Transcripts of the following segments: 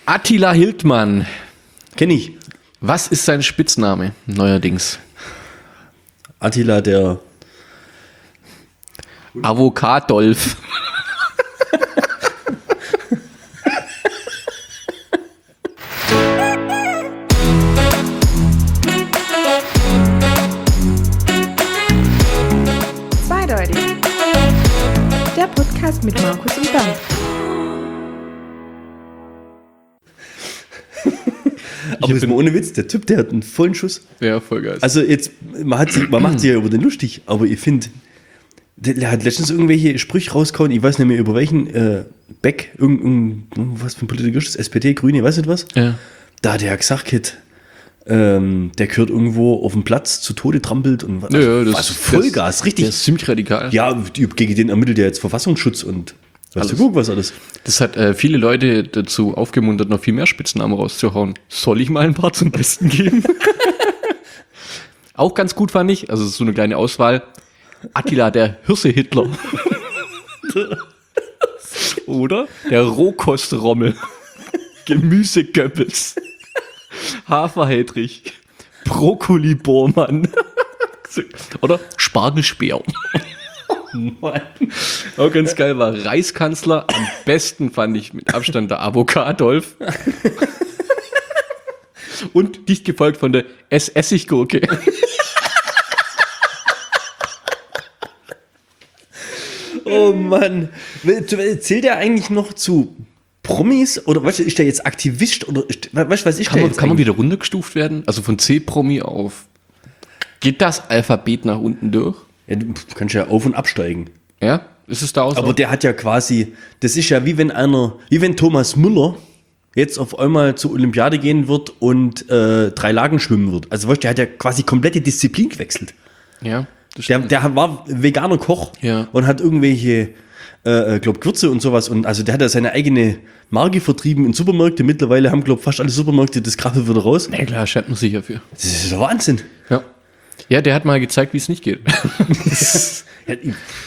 Attila Hildmann. Kenn ich. Was ist sein Spitzname neuerdings? Attila der Avocadolf. Zweideutig. Der Podcast mit Markus und Bernd. Aber jetzt mal ohne Witz, der Typ, der hat einen vollen Schuss. Ja, voll geil. Also jetzt, man macht sich ja über den lustig, aber ich finde, der hat letztens irgendwelche Sprüche rausgehauen, ich weiß nicht mehr über welchen, Beck, was für ein Politiker ist das, SPD, Grüne, weiß nicht was. Ja. Da hat er gesagt, der gehört irgendwo auf dem Platz zu Tode trampelt und das also Vollgas, richtig. Der ist ziemlich radikal. Ja, gegen den ermittelt ja jetzt Verfassungsschutz und weißt du, guck, was alles. Das hat viele Leute dazu aufgemuntert, noch viel mehr Spitznamen rauszuhauen. Soll ich mal ein paar zum Besten geben? Auch ganz gut fand ich, also so eine kleine Auswahl. Attila, der Hirse-Hitler. Oder der Rohkostrommel. Gemüse-Goebbels. Hafer-Heydrich. Brokkoli-Bormann. Oder Spargelspeer. Auch ganz geil war Reichskanzler. Am besten fand ich mit Abstand der Avocadolf. Und dicht gefolgt von der Essiggurke. Oh Mann. Zählt er eigentlich noch zu Promis? Oder weißt du, ist der jetzt Aktivist? Oder weißt du, was ist der jetzt? Kann man wieder runtergestuft werden? Also von C-Promi auf. Geht das Alphabet nach unten durch? Ja, du kannst ja auf- und absteigen. Ja? Ist es da auch so? Aber der hat ja quasi, das ist ja wie wenn Thomas Müller jetzt auf einmal zur Olympiade gehen wird und 3 Lagen schwimmen wird. Also weißt du, der hat ja quasi komplette Disziplin gewechselt. Ja, das stimmt. Der war veganer Koch Ja. und hat irgendwelche, glaub, Gewürze und sowas. Und also der hat ja seine eigene Marke vertrieben in Supermärkte. Mittlerweile haben, glaub, fast alle Supermärkte das Graffel wieder raus. Ja, klar, schämt man sich dafür. Das ist doch Wahnsinn. Ja. Ja, der hat mal gezeigt, wie es nicht geht. Ja,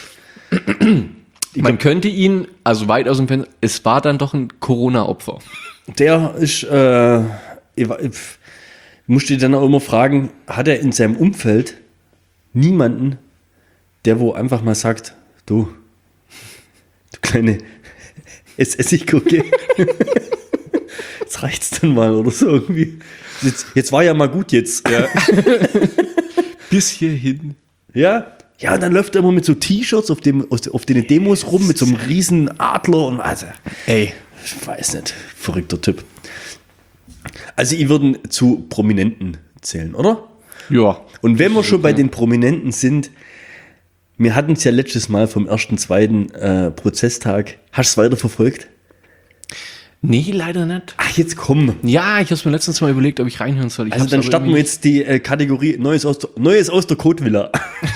Man könnte ihn, also weit aus dem Fenster, es war dann doch ein Corona-Opfer. der ist, ich musste dann auch immer fragen, hat er in seinem Umfeld niemanden, der wo einfach mal sagt, du kleine Essiggurke, jetzt reicht's dann mal oder so irgendwie. Jetzt war ja mal gut jetzt. Ja. Bis hierhin. Ja, und dann läuft er immer mit so T-Shirts auf den Demos rum, mit so einem riesen Adler und also, ey, ich weiß nicht, verrückter Typ. Also, ich würde zu Prominenten zählen, oder? Ja. Und wenn wir schon bei den Prominenten sind, wir hatten es ja letztes Mal vom 1.2. Prozesstag. Hast du es weiter verfolgt? Nee, leider nicht. Ach, jetzt komm. Ja, ich habe mir letztens mal überlegt, ob ich reinhören soll. Also dann starten wir jetzt die Kategorie Neues aus der Kotevilla.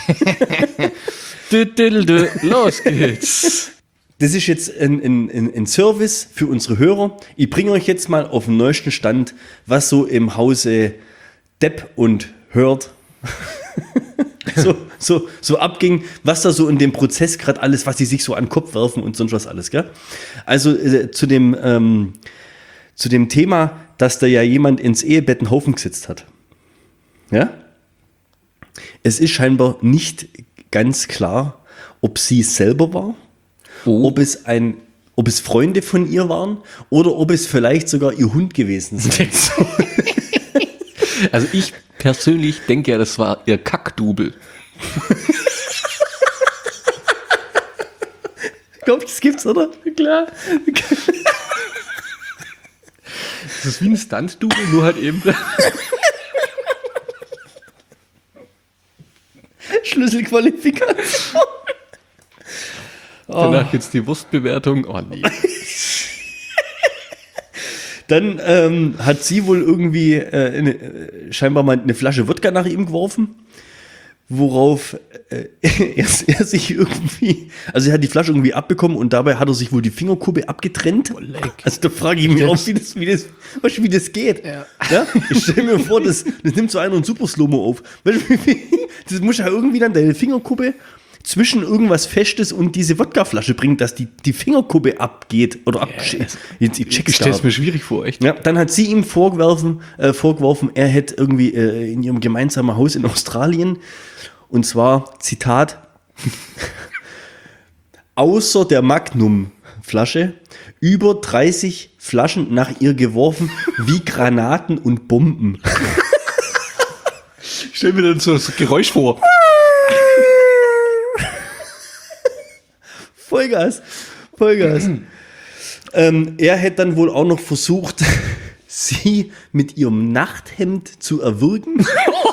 Los geht's. Das ist jetzt ein Service für unsere Hörer. Ich bringe euch jetzt mal auf den neuesten Stand, was so im Hause Depp und Hört so abging, was da so in dem Prozess gerade alles, was die sich so an den Kopf werfen und sonst was alles, gell? Also zu dem Thema, dass da ja jemand ins Ehebett einen Haufen gesetzt hat. Ja? Es ist scheinbar nicht ganz klar, ob sie es selber war, ob es Freunde von ihr waren oder ob es vielleicht sogar ihr Hund gewesen sein soll. Also ich persönlich denke ja, das war ihr Kackdubel. Ich glaube, das gibt's, oder? Klar. Das ist wie ein Stunt-Double, nur halt eben. Schlüsselqualifikation. Danach jetzt die Wurstbewertung. Oh nee. Dann hat sie wohl irgendwie scheinbar mal eine Flasche Wodka nach ihm geworfen, worauf er sich irgendwie, also er hat die Flasche irgendwie abbekommen und dabei hat er sich wohl die Fingerkuppe abgetrennt. Also da frage ich mich auch, wie das geht. Ja. Ja? Ich stelle mir vor, das nimmt so einer einen Super Slow-Mo auf. Das muss ja irgendwie dann deine Fingerkuppe zwischen irgendwas Festes und diese Wodkaflasche bringt, dass die Fingerkuppe abgeht oder Ich stelle es mir schwierig vor, echt. Ja, dann hat sie ihm vorgeworfen, er hätte irgendwie in ihrem gemeinsamen Haus in Australien, und zwar, Zitat, außer der Magnum-Flasche über 30 Flaschen nach ihr geworfen, wie Granaten und Bomben. Ich stelle mir dann so das Geräusch vor. Vollgas. Er hätte dann wohl auch noch versucht, sie mit ihrem Nachthemd zu erwürgen.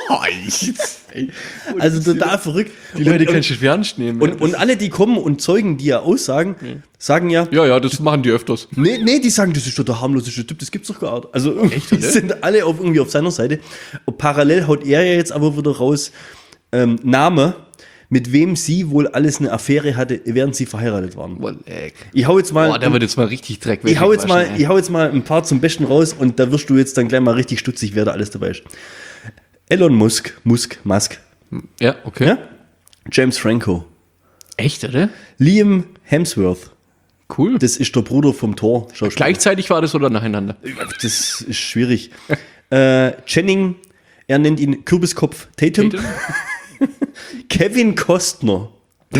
Also total verrückt. Die Leute kannst du schwer ernst nehmen. Und alle, die kommen und Zeugen, die ja aussagen, sagen ja, ja, das machen die öfters. nee, die sagen, das ist doch der harmloseste Typ, das gibt's doch gar nicht. Also irgendwie sind alle irgendwie auf seiner Seite. Und parallel haut er ja jetzt aber wieder raus, Name, mit wem sie wohl alles eine Affäre hatte, während sie verheiratet waren. Ich hau jetzt mal. Boah, der wird jetzt mal richtig Dreck Ich hau jetzt mal ein paar zum Besten raus und da wirst du jetzt dann gleich mal richtig stutzig, wer da alles dabei ist. Elon Musk. Ja, okay. Ja? James Franco. Echt, oder? Liam Hemsworth. Cool. Das ist der Bruder vom Thor. Gleichzeitig war das oder nacheinander? Das ist schwierig. Channing, er nennt ihn Kürbiskopf Tatum. Kevin Costner.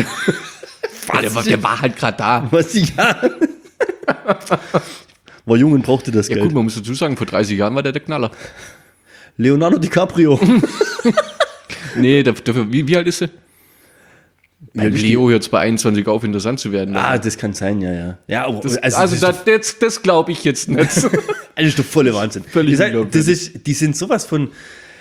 Der war halt gerade da. Was ja. War jung und brauchte das Ja Geld. gut, man muss dazu sagen, vor 30 Jahren war der Knaller. Leonardo DiCaprio. Nee, dafür, wie alt ist er? Weil Leo jetzt bei 21 auf, interessant zu werden. Das kann sein, ja. Ja, aber Das glaube ich jetzt nicht. das ist doch volle Wahnsinn. Völlig die sind sowas von,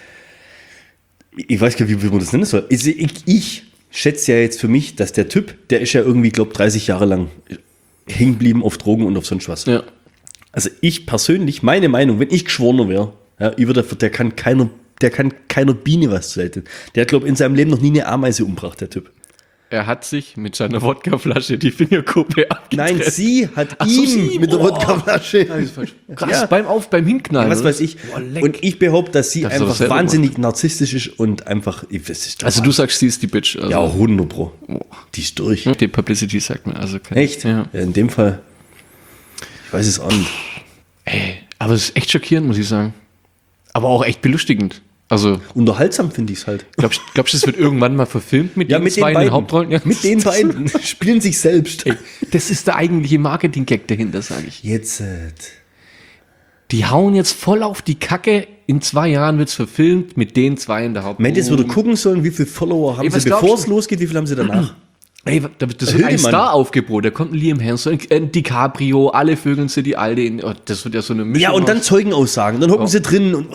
ich weiß gar nicht, wie man das nennen soll. Ich schätze ja jetzt für mich, dass der Typ, der ist ja irgendwie, glaube 30 Jahre lang hängen geblieben auf Drogen und auf sonst was. Ja. Also ich persönlich, meine Meinung, wenn ich Geschworener wäre, ja, der kann keiner Biene was zu leiten. Der hat, glaube ich, in seinem Leben noch nie eine Ameise umgebracht, der Typ. Er hat sich mit seiner Wodkaflasche die Fingerkuppe abgetrennt. Nein, sie hat so, ihm mit der Wodkaflasche. Krass, beim Hinknallen. Was weiß ich. Und ich behaupte, dass sie Darfst du das einfach selber wahnsinnig narzisstisch ist und einfach. Also du sagst, sie ist die Bitch. Also. Ja, 100 Pro. Die ist durch. Die Publicity sagt mir. Also Echt? Ja. Ja, in dem Fall. Ich weiß es auch nicht. Ey, aber es ist echt schockierend, muss ich sagen. Aber auch echt belustigend. Also, Unterhaltsam finde ich es halt. glaubst du, das wird irgendwann mal verfilmt mit den zwei in den Hauptrollen? Ja. Mit den beiden. Spielen sich selbst. Ey, das ist der eigentliche Marketing-Gag dahinter, sage ich. Jetzt. Die hauen jetzt voll auf die Kacke. In 2 Jahren wird es verfilmt mit den zwei in der Hauptrolle. Mendes würde gucken sollen, wie viele Follower haben was sie, bevor glaubst es du? losgeht, wie viel haben sie danach? Ey, das wird ein Star-Aufgebot. Da kommt ein Liam Hemsworth, DiCaprio, alle vögeln sie die Alte. Das wird ja so eine Mischung. Ja, und dann Zeugenaussagen. Dann hocken sie drin und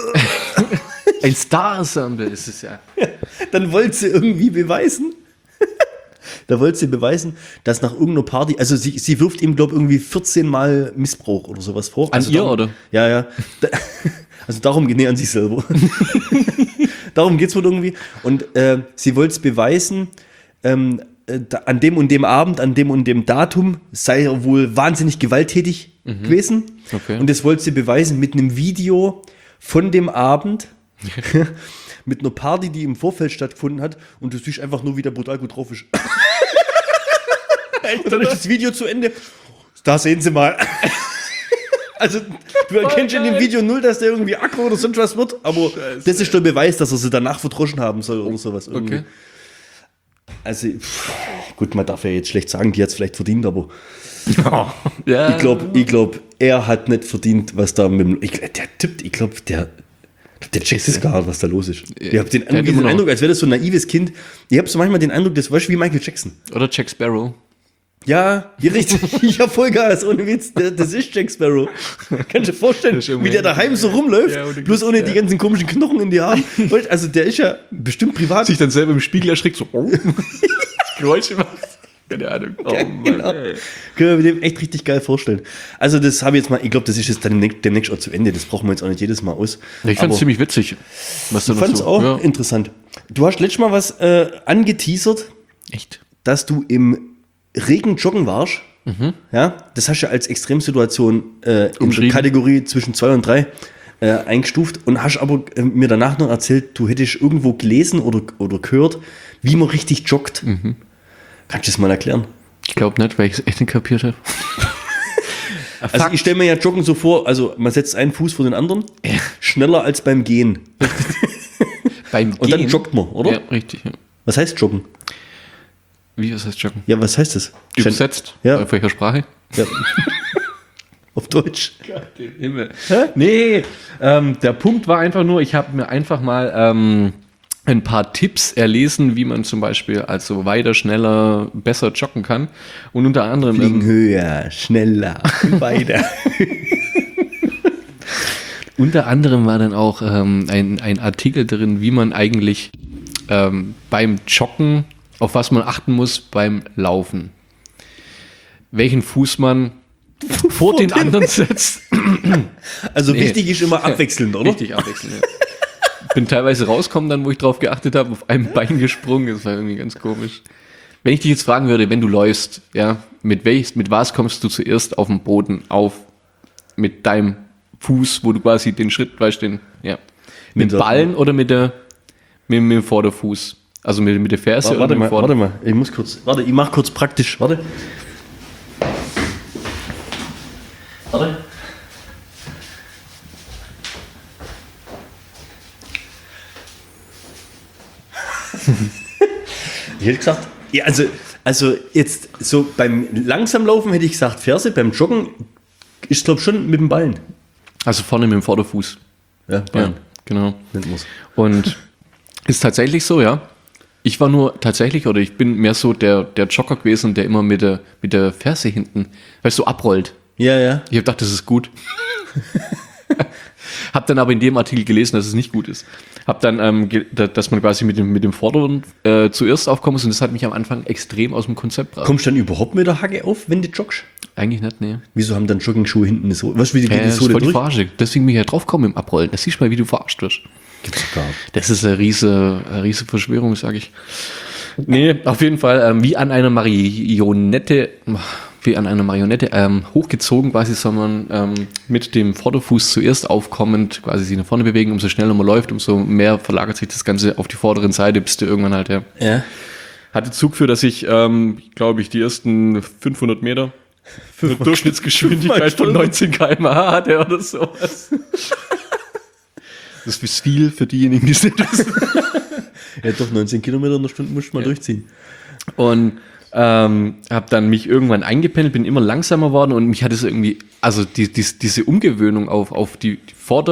ein Star-Ensemble ist es ja. dann wollte sie irgendwie beweisen. Da wollte sie beweisen, dass nach irgendeiner Party, also sie wirft ihm, glaube ich, irgendwie 14 Mal Missbrauch oder sowas vor. An also ihr, oder? Ja. Also darum, nee, an sich selber. Darum geht es wohl irgendwie. Und sie wollte es beweisen, an dem und dem Abend, an dem und dem Datum sei er wohl wahnsinnig gewalttätig gewesen. Okay. Und das wollte sie beweisen mit einem Video von dem Abend, mit einer Party, die im Vorfeld stattgefunden hat. Und du siehst einfach nur, wie der brutal gut drauf ist. Und dann ist das Video zu Ende. Da sehen sie mal. Also, du erkennst in dem Video null, dass der irgendwie aggro oder sonst was wird, aber das ist der Beweis, dass er sie danach verdroschen haben soll oder sowas. Irgendwie. Okay. Also, gut, man darf ja jetzt schlecht sagen, die hat es vielleicht verdient, aber Ja. ich glaube, er hat nicht verdient, was da mit dem. Der checkt es gar nicht, was da los ist. Ich habe den Eindruck, als wäre das so ein naives Kind. Ich habe so manchmal den Eindruck, das war wie Michael Jackson. Oder Jack Sparrow. Ja, richtig. Ich hab Vollgas, ohne Witz. Das ist Jack Sparrow. Kannst du dir vorstellen, wie der daheim so rumläuft, bloß ohne die ganzen komischen Knochen in die Haaren. Also der ist ja bestimmt privat. Sich dann selber im Spiegel erschreckt, so, oh. Geräusche macht. Keine Ahnung. Oh, Ja, Mann, genau. ey. Können wir mir dem echt richtig geil vorstellen. Also das habe ich jetzt mal, ich glaube, das ist jetzt dann demnächst auch zu Ende. Das brauchen wir jetzt auch nicht jedes Mal aus. Ja, ich fand es ziemlich witzig. Was da Ich noch fand es so, auch ja. interessant. Du hast letztes Mal was angeteasert, Echt? dass du im Regen joggen warst. Ja, das hast du als Extremsituation in der Umschrieben. Kategorie zwischen 2 und 3. eingestuft und hast aber mir danach noch erzählt, du hättest irgendwo gelesen oder gehört, wie man richtig joggt. Kannst du das mal erklären? Ich glaube nicht, weil ich es echt nicht kapiert habe. Also ich stelle mir ja Joggen so vor, also man setzt einen Fuß vor den anderen, schneller als beim Gehen. Beim Und dann joggt man, oder? Ja, richtig. Ja. Was heißt Joggen? Wie, was heißt joggen? Ja, was heißt das? Übersetzt? Ja. Auf welcher Sprache? Ja. Auf Deutsch. Gott, den Himmel. Nee, der Punkt war einfach nur, ich habe mir einfach mal ein paar Tipps erlesen, wie man zum Beispiel also weiter, schneller, besser joggen kann. Und unter anderem... Fliegen höher, schneller, weiter. Unter anderem war dann auch ein Artikel drin, wie man eigentlich beim Joggen, auf was man achten muss beim Laufen. Welchen Fuß man vor den anderen setzt. Also wichtig ist immer abwechselnd, oder? Richtig abwechselnd, ja. Bin teilweise rausgekommen, dann wo ich drauf geachtet habe, auf einem Bein gesprungen. Das war irgendwie ganz komisch. Wenn ich dich jetzt fragen würde, wenn du läufst, ja, mit was kommst du zuerst auf den Boden auf? Mit deinem Fuß, wo du quasi den Schritt, weißt du, mit dem Ballen oder mit dem Vorderfuß? Also mit der Ferse oder mit dem Warte mal, ich mach kurz praktisch, warte. Ich hätte gesagt, ja, also jetzt so beim Langsamlaufen hätte ich gesagt Ferse, beim Joggen ist glaube schon mit dem Ballen. Also vorne mit dem Vorderfuß. Ja, Ja, genau. nennt man's. Und ist tatsächlich so, ja. Ich war nur tatsächlich, oder ich bin mehr so der Jogger gewesen, der immer mit der Ferse hinten, weißt du, so abrollt. Ja, ja. Ich habe gedacht, das ist gut. Hab dann aber in dem Artikel gelesen, dass es nicht gut ist. Hab dann, dass man quasi mit dem Vorderen zuerst aufkommen muss, und das hat mich am Anfang extrem aus dem Konzept gebracht. Kommst du dann überhaupt mit der Hacke auf, wenn du joggst? Eigentlich nicht, nee. Wieso haben dann Jogging-Schuhe hinten eine Sohle? Weißt du, wie die Das ist Sohle voll die durch? Verarsche. Deswegen bin ich ja drauf gekommen im Abrollen. Das siehst du mal, wie du verarscht wirst. Gibt's gar nicht. Das ist eine riese Verschwörung, sage ich. Nee, auf jeden Fall wie an einer Marionette hochgezogen quasi, soll man mit dem Vorderfuß zuerst aufkommend quasi sich nach vorne bewegen. Umso schneller man läuft, umso mehr verlagert sich das Ganze auf die vorderen Seite, bis du irgendwann halt, ja. Hatte Zug für, dass ich, glaube ich, die ersten 500 Meter eine Durchschnittsgeschwindigkeit von 19 km/h hatte oder sowas. Das ist viel für diejenigen, die es nicht wissen. Ja, doch, 19 Kilometer in der Stunde musst du mal durchziehen. Und habe dann mich irgendwann eingependelt, bin immer langsamer worden, und mich hat es irgendwie, also diese Umgewöhnung auf die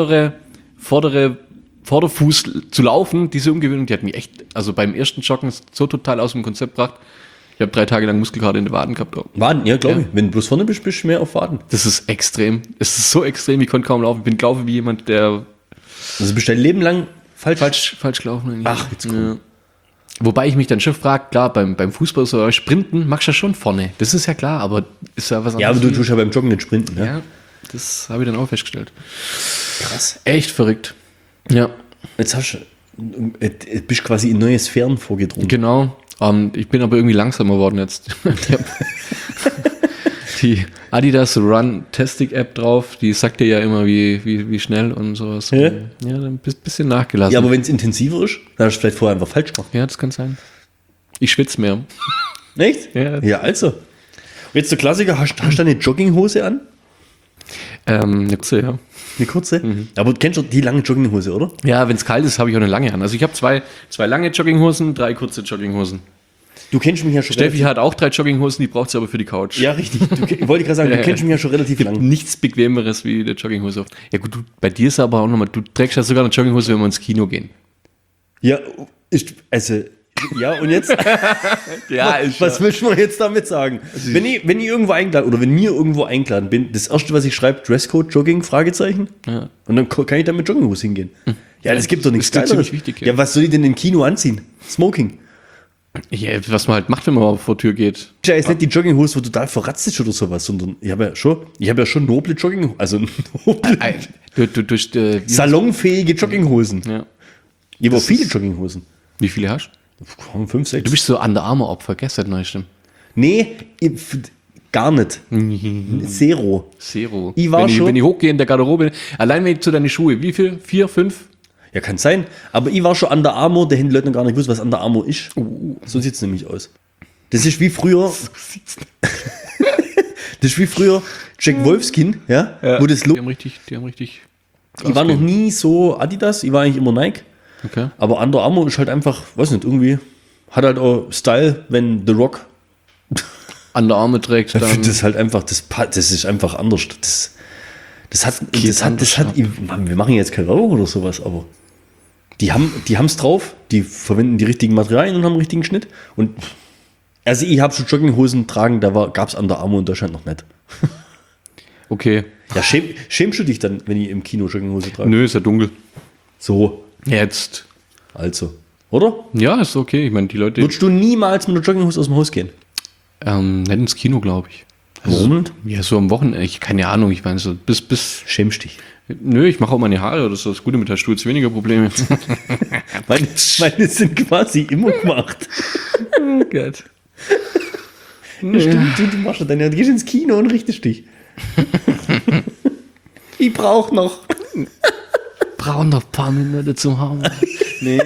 Vorderfuß zu laufen, diese Umgewöhnung, die hat mich echt, also beim ersten Joggen so total aus dem Konzept gebracht. Ich habe 3 Tage lang Muskelkater in den Waden gehabt. Waden, ja, glaube Ja. ich. Wenn du bloß vorne bist, bist du mehr auf Waden. Das ist extrem. Es ist so extrem, ich konnte kaum laufen. Ich bin gelaufen wie jemand, der Also bist du dein Leben lang falsch gelaufen eigentlich. Ach, jetzt komm. Ja. Wobei ich mich dann schon frage, klar, beim Fußball so Sprinten machst du ja schon vorne. Das ist ja klar, aber ist ja was anderes. Ja, aber du tust ja beim Joggen nicht sprinten, ne? Ja, das habe ich dann auch festgestellt. Krass. Echt verrückt. Ja, Jetzt bist du quasi in neue Sphären vorgedrungen. genau. Ich bin aber irgendwie langsamer geworden jetzt. Ich hab die Adidas Run Tastic App drauf, die sagt dir ja immer, wie schnell und sowas. Ja? Ja, dann ein bisschen nachgelassen. Ja, aber wenn es intensiver ist, dann hast du vielleicht vorher einfach falsch gemacht. Ja, das kann sein. Ich schwitze mehr. Echt? Ja. Ja, also. Und jetzt der Klassiker, hast du eine Jogginghose an? Eine kurze, ja. Eine kurze? Aber du kennst doch die lange Jogginghose, oder? Ja, wenn es kalt ist, habe ich auch eine lange an. Also ich habe zwei lange Jogginghosen, 3 kurze Jogginghosen. Du kennst mich ja schon Steffi hat auch 3 Jogginghosen, die braucht sie aber für die Couch. Ja, richtig. Ich wollte gerade sagen, du kennst mich ja schon relativ lang. Nichts Bequemeres wie eine Jogginghose. Ja gut, bei dir ist aber auch nochmal, du trägst ja sogar eine Jogginghose, wenn wir ins Kino gehen. Ja, und jetzt? Ja, Was willst du mir jetzt damit sagen? Wenn ich irgendwo eingeladen oder wenn mir irgendwo eingeladen bin, das erste, was ich schreibe, Dresscode, Jogging, Fragezeichen. Ja. Und dann kann ich da mit Jogginghose hingehen. Ja, das gibt doch nichts Das ist Geileres. ziemlich wichtig, ja. Was soll ich denn im Kino anziehen? Smoking. Ja, was man halt macht, wenn man vor die Tür geht. Ja, ist nicht die Jogginghose, wo total verratzt ist oder sowas, sondern ich habe ja schon noble Jogginghosen, also salonfähige Jogginghosen. Ja. Ich habe Das viele ist- Jogginghosen. Wie viele hast du? 5, 6. Du bist so Under Armour Opfer, gestern neu, stimmt. Nee, Gar nicht. Zero. Ich war wenn ich hochgehe in der Garderobe, allein wenn ich zu deinen Schuhe, wie viel? 4, 5? Ja, kann sein. Aber ich war schon Under Armour, der haben die Leute noch gar nicht gewusst, was Under Armour ist. So sieht es nämlich aus. Das ist wie früher. Das ist wie früher Jack Wolfskin, ja? Wo das Die haben richtig. Ich war noch nie so Adidas, ich war eigentlich immer Nike. Okay. Aber Under Armour ist halt einfach, weiß nicht, irgendwie, hat halt auch Style, wenn The Rock. Underarme trägt, Ich dann. finde das halt einfach, das ist einfach anders. Wir machen jetzt keine Werbung oder sowas, aber die haben es drauf, die verwenden die richtigen Materialien und haben den richtigen Schnitt. Und also ich habe schon Jogginghosen tragen, da gab es Under Armour in Deutschland noch nicht. Okay. Ja, schämst du dich dann, wenn ich im Kino Jogginghose trage? Nö, ist ja dunkel. So, Jetzt. also. Oder? Ja, ist okay. Ich meine, die Leute. Würdest du niemals mit einer Jogginghose aus dem Haus gehen? Nicht ins Kino, glaube ich. Warum nicht? Ja, so am Wochenende. Keine Ahnung. Ich meine, so bis. Schämst dich. Nö, ich mache auch meine Haare. Das ist das Gute mit der Sturz. Weniger Probleme. Meine sind quasi immer gemacht. Oh Gott. Ja, stimmt, du machst das dann ja. Du gehst ins Kino und richtest dich. Ich brauche noch. Brauchen noch ein paar Minuten zum Haben. Nee.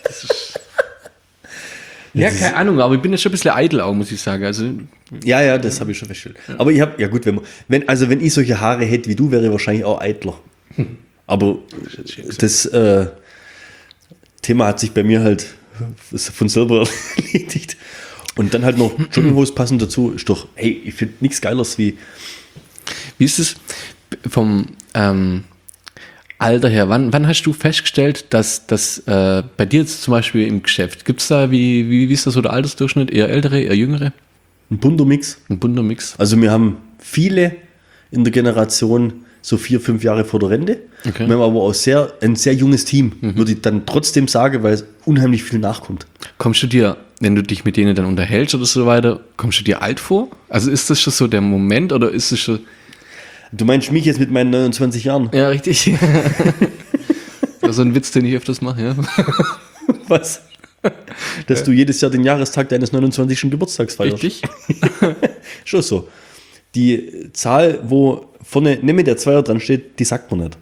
Ja, keine Ahnung, aber ich bin jetzt schon ein bisschen eitel auch, muss ich sagen. Also, Ja, das habe ich schon festgestellt. Aber ich habe, ja gut, wenn ich solche Haare hätte wie du, wäre ich wahrscheinlich auch eitler. Aber das Thema hat sich bei mir halt von selber erledigt. Und dann halt noch Jogginghose passend dazu, ist doch, hey, ich finde nichts Geileres wie. wie ist es vom Alter her? Wann hast du festgestellt, dass bei dir jetzt zum Beispiel im Geschäft, gibt es da, wie ist das so der Altersdurchschnitt? Eher ältere, eher jüngere? Ein bunter Mix. Ein bunter Mix. Also wir haben viele in der Generation so 4, 5 Jahre vor der Rente. Okay. Wir haben aber auch ein sehr junges Team, würde ich dann trotzdem sagen, weil es unheimlich viel nachkommt. Kommst du dir, wenn du dich mit denen dann unterhältst oder so weiter, kommst du dir alt vor? Also ist das schon so der Moment oder ist es schon... Du meinst mich jetzt mit meinen 29 Jahren? Ja, richtig. Das ist so ein Witz, den ich öfters mache, ja. Was? Dass du jedes Jahr den Jahrestag deines 29. Geburtstags feierst. Richtig. Schon so. Die Zahl, wo vorne nicht mehr der Zweier dran steht, die sagt man nicht.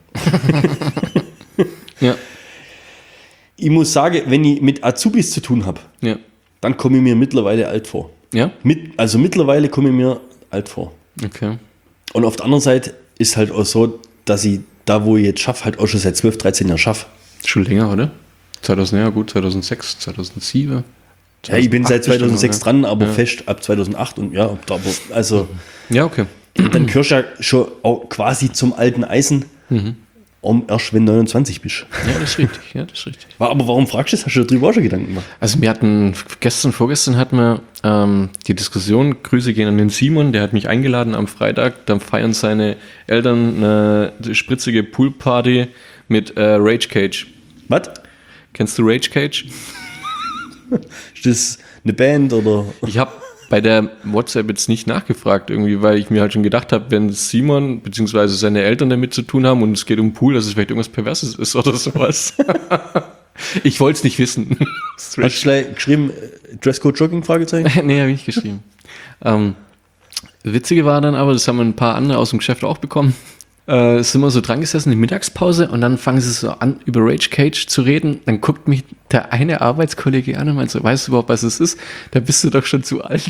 Ja. Ich muss sagen, wenn ich mit Azubis zu tun habe, Ja. dann komme ich mir mittlerweile alt vor. Ja? Also mittlerweile komme ich mir alt vor. Okay. Und auf der anderen Seite ist halt auch so, dass ich da, wo ich jetzt schaffe, halt auch schon seit 12, 13 Jahren schaffe. Schon länger, oder? 2006, 2007. Ja, ich bin seit 2006 bestimmt, dran, aber ja. fest ab 2008 und ja, also Ja, okay. dann gehörst du ja schon auch quasi zum alten Eisen, erst wenn du 29 bist. Ja, das ist richtig. Ja, das ist richtig. Aber warum fragst du das? Hast du darüber auch schon Gedanken gemacht? Also wir hatten vorgestern hatten wir die Diskussion, Grüße gehen an den Simon, der hat mich eingeladen am Freitag, dann feiern seine Eltern eine spritzige Poolparty mit Rage Cage. Was? Kennst du Rage Cage? Ist das eine Band oder? Ich habe bei der WhatsApp jetzt nicht nachgefragt irgendwie, weil ich mir halt schon gedacht habe, wenn Simon bzw. seine Eltern damit zu tun haben und es geht um Pool, dass es vielleicht irgendwas Perverses ist oder sowas. Ich wollte es nicht wissen. Hast du gleich geschrieben, Dresscode Jogging? Fragezeichen? Nee, habe ich nicht geschrieben. Witzige war dann aber, das haben ein paar andere aus dem Geschäft auch bekommen, sind wir so dran gesessen in der Mittagspause und dann fangen sie so an, über Rage Cage zu reden. Dann guckt mich der eine Arbeitskollege an und meint so, weißt du überhaupt, was es ist? Da bist du doch schon zu alt.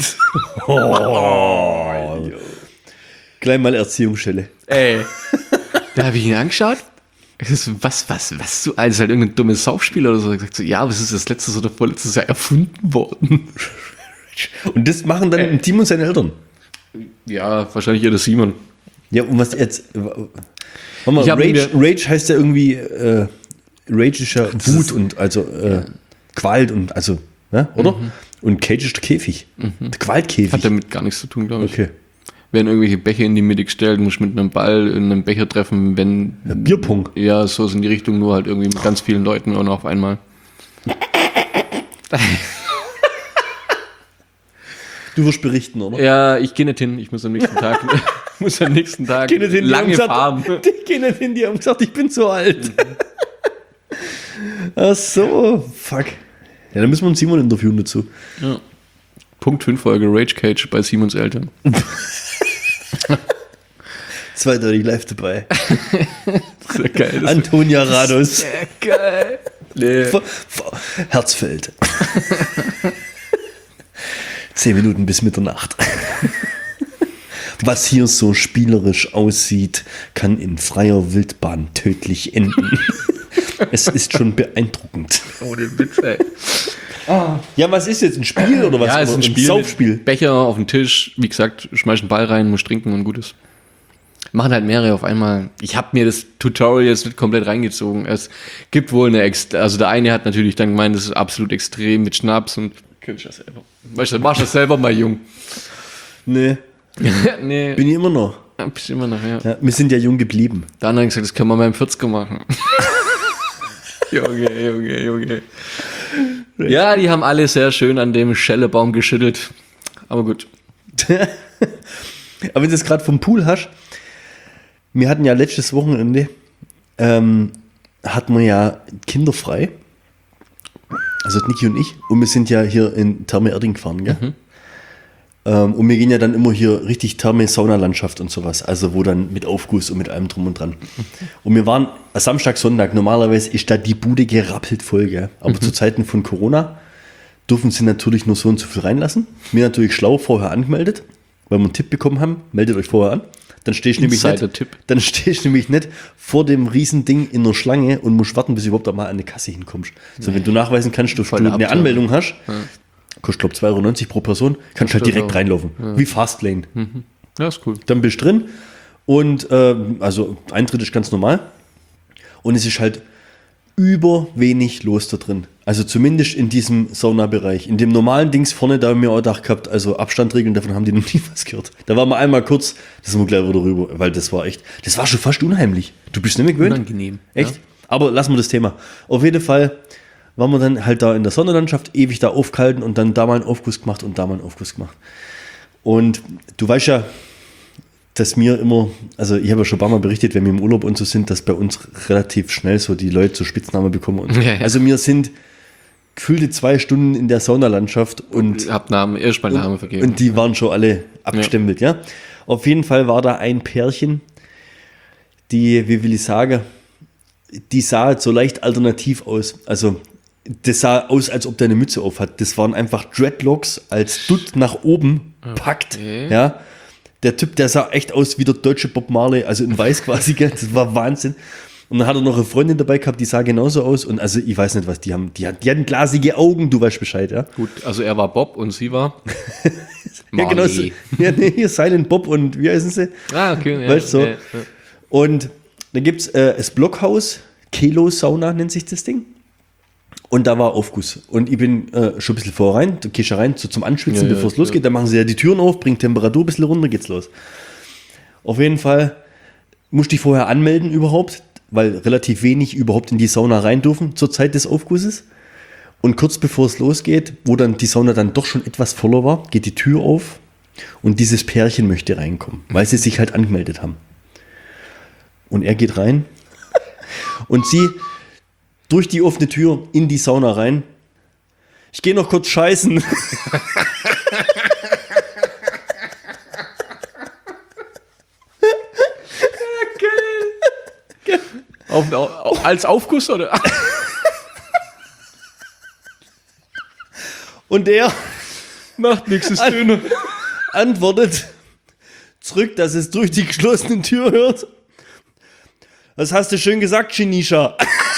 Gleich mal Erziehungsstelle. Ey. Da habe ich ihn angeschaut. Ich so, was du, also ist halt irgendein dummes Saufspiel oder so. Ich sag so, ja, was ist das letztes oder vorletztes Jahr erfunden worden? Und das machen dann im Team und seine Eltern. Ja, wahrscheinlich eher der Simon. Ja, und was jetzt? Warte mal, Rage heißt ja irgendwie, Rage ist ja Wut und also Qual und also, ja, oder? Und Cage ist der Käfig. Der Qualkäfig. Hat damit gar nichts zu tun, glaube ich. Okay. Werden irgendwelche Becher in die Mitte gestellt, muss mit einem Ball in einem Becher treffen, wenn... Ja, Bierpong. Ja, so ist in die Richtung, nur halt irgendwie mit ganz vielen Leuten und auf einmal. Du wirst berichten, oder? Ja, ich gehe nicht hin, ich muss am nächsten Tag... lange fahren. Die gehen nicht hin, die haben gesagt, ich bin zu alt. Ach so, fuck. Ja, dann müssen wir einen Simon interviewen dazu. Ja. Punkt 5 Folge Rage Cage bei Simons Eltern. Zweideutig live dabei. Sehr geil. Antonia Rados. Sehr geil. Nee. Herzfeld. 10 Minuten bis Mitternacht. Was hier so spielerisch aussieht, kann in freier Wildbahn tödlich enden. Es ist schon beeindruckend. Oh, den Witz, ey. Ja, was ist jetzt? Ein Spiel oder was? Ja, es ist ein Spiel. Saufspiel. Becher auf den Tisch, wie gesagt, schmeiß einen Ball rein, musst trinken und gut ist. Machen halt mehrere auf einmal. Ich habe mir das Tutorial jetzt nicht komplett reingezogen. Es gibt wohl also der eine hat natürlich dann gemeint, das ist absolut extrem mit Schnaps und kennst du das selber. Weißt du, machst das selber mal, Jung. Nee. Nee. Bin ich immer noch. Ja, bist immer noch, ja. Ja, wir sind ja jung geblieben. Der andere hat gesagt, das können wir mal im 40er machen. Junge. Ja, die haben alle sehr schön an dem Schellebaum geschüttelt. Aber gut. Aber wenn du es gerade vom Pool hast, wir hatten ja letztes Wochenende, hatten wir ja kinderfrei. Also Niki und ich. Und wir sind ja hier in Therme Erding gefahren, gell? Mhm. Und wir gehen ja dann immer hier richtig Therme-Saunalandschaft und sowas. Also wo dann mit Aufguss und mit allem drum und dran. Und wir waren Samstag, Sonntag. Normalerweise ist da die Bude gerappelt voll, gell? Aber zu Zeiten von Corona dürfen sie natürlich nur so und so viel reinlassen. Mir natürlich schlau vorher angemeldet, weil wir einen Tipp bekommen haben. Meldet euch vorher an. Dann stehst du nämlich nicht vor dem Riesending in der Schlange und musst warten, bis du überhaupt mal an eine Kasse hinkommst. So, wenn du nachweisen kannst, dass du eine Anmeldung hast, kostet, glaube ich, 2,90 € pro Person, kannst du halt direkt reinlaufen. Ja. Wie Fastlane. Mhm. Ja, ist cool. Dann bist du drin und also Eintritt ist ganz normal und es ist halt über wenig los da drin. Also zumindest in diesem Saunabereich. In dem normalen Dings vorne, da haben wir auch gedacht gehabt, also Abstandregeln, davon haben die noch nie was gehört. Da waren wir einmal kurz, das sind wir gleich wieder rüber, weil das war schon fast unheimlich. Du bist nicht mehr gewöhnt. Unangenehm. Echt? Ja. Aber lassen wir das Thema. Auf jeden Fall waren wir dann halt da in der Sonnenlandschaft, ewig da aufgehalten und dann da mal einen Aufguss gemacht und da mal einen Aufguss gemacht. Und du weißt ja, dass mir immer, also ich habe ja schon ein paar Mal berichtet, wenn wir im Urlaub und so sind, dass bei uns relativ schnell so die Leute so Spitznamen bekommen. Und so. Ja. Also wir sind gefühlte 2 Stunden in der Saunalandschaft und hab erst mal Namen vergeben. Und die waren schon alle abgestempelt, ja. Auf jeden Fall war da ein Pärchen, die, wie will ich sagen, die sah so leicht alternativ aus. Also das sah aus, als ob der eine Mütze auf hat. Das waren einfach Dreadlocks als Dutt nach oben packt, ja. Der Typ, der sah echt aus wie der deutsche Bob Marley, also in weiß quasi, gell? Das war Wahnsinn. Und dann hat er noch eine Freundin dabei gehabt, die sah genauso aus. Und also ich weiß nicht, was die haben. Die hatten glasige Augen, du weißt Bescheid, ja? Gut, also er war Bob und sie war ja, genau so. Ja, nee, hier Silent Bob und wie heißen sie? Ah, okay. Weißt du, so. Ja. Und dann gibt es das Blockhaus, Kelo-Sauna nennt sich das Ding. Und da war Aufguss. Und ich bin schon ein bisschen vorher rein, du gehst ja rein zum Anschwitzen, bevor es losgeht. Dann machen sie ja die Türen auf, bringt Temperatur ein bisschen runter, geht's los. Auf jeden Fall musste ich vorher anmelden überhaupt, weil relativ wenig überhaupt in die Sauna rein dürfen zur Zeit des Aufgusses. Und kurz bevor es losgeht, wo dann die Sauna dann doch schon etwas voller war, geht die Tür auf und dieses Pärchen möchte reinkommen, weil sie sich halt angemeldet haben. Und er geht rein und sie durch die offene Tür in die Sauna rein. Ich gehe noch kurz scheißen. Als Aufguss, oder? Und der macht nichts, ist dünner. Antwortet zurück, dass es durch die geschlossene Tür hört. Das hast du schön gesagt, Shinisha.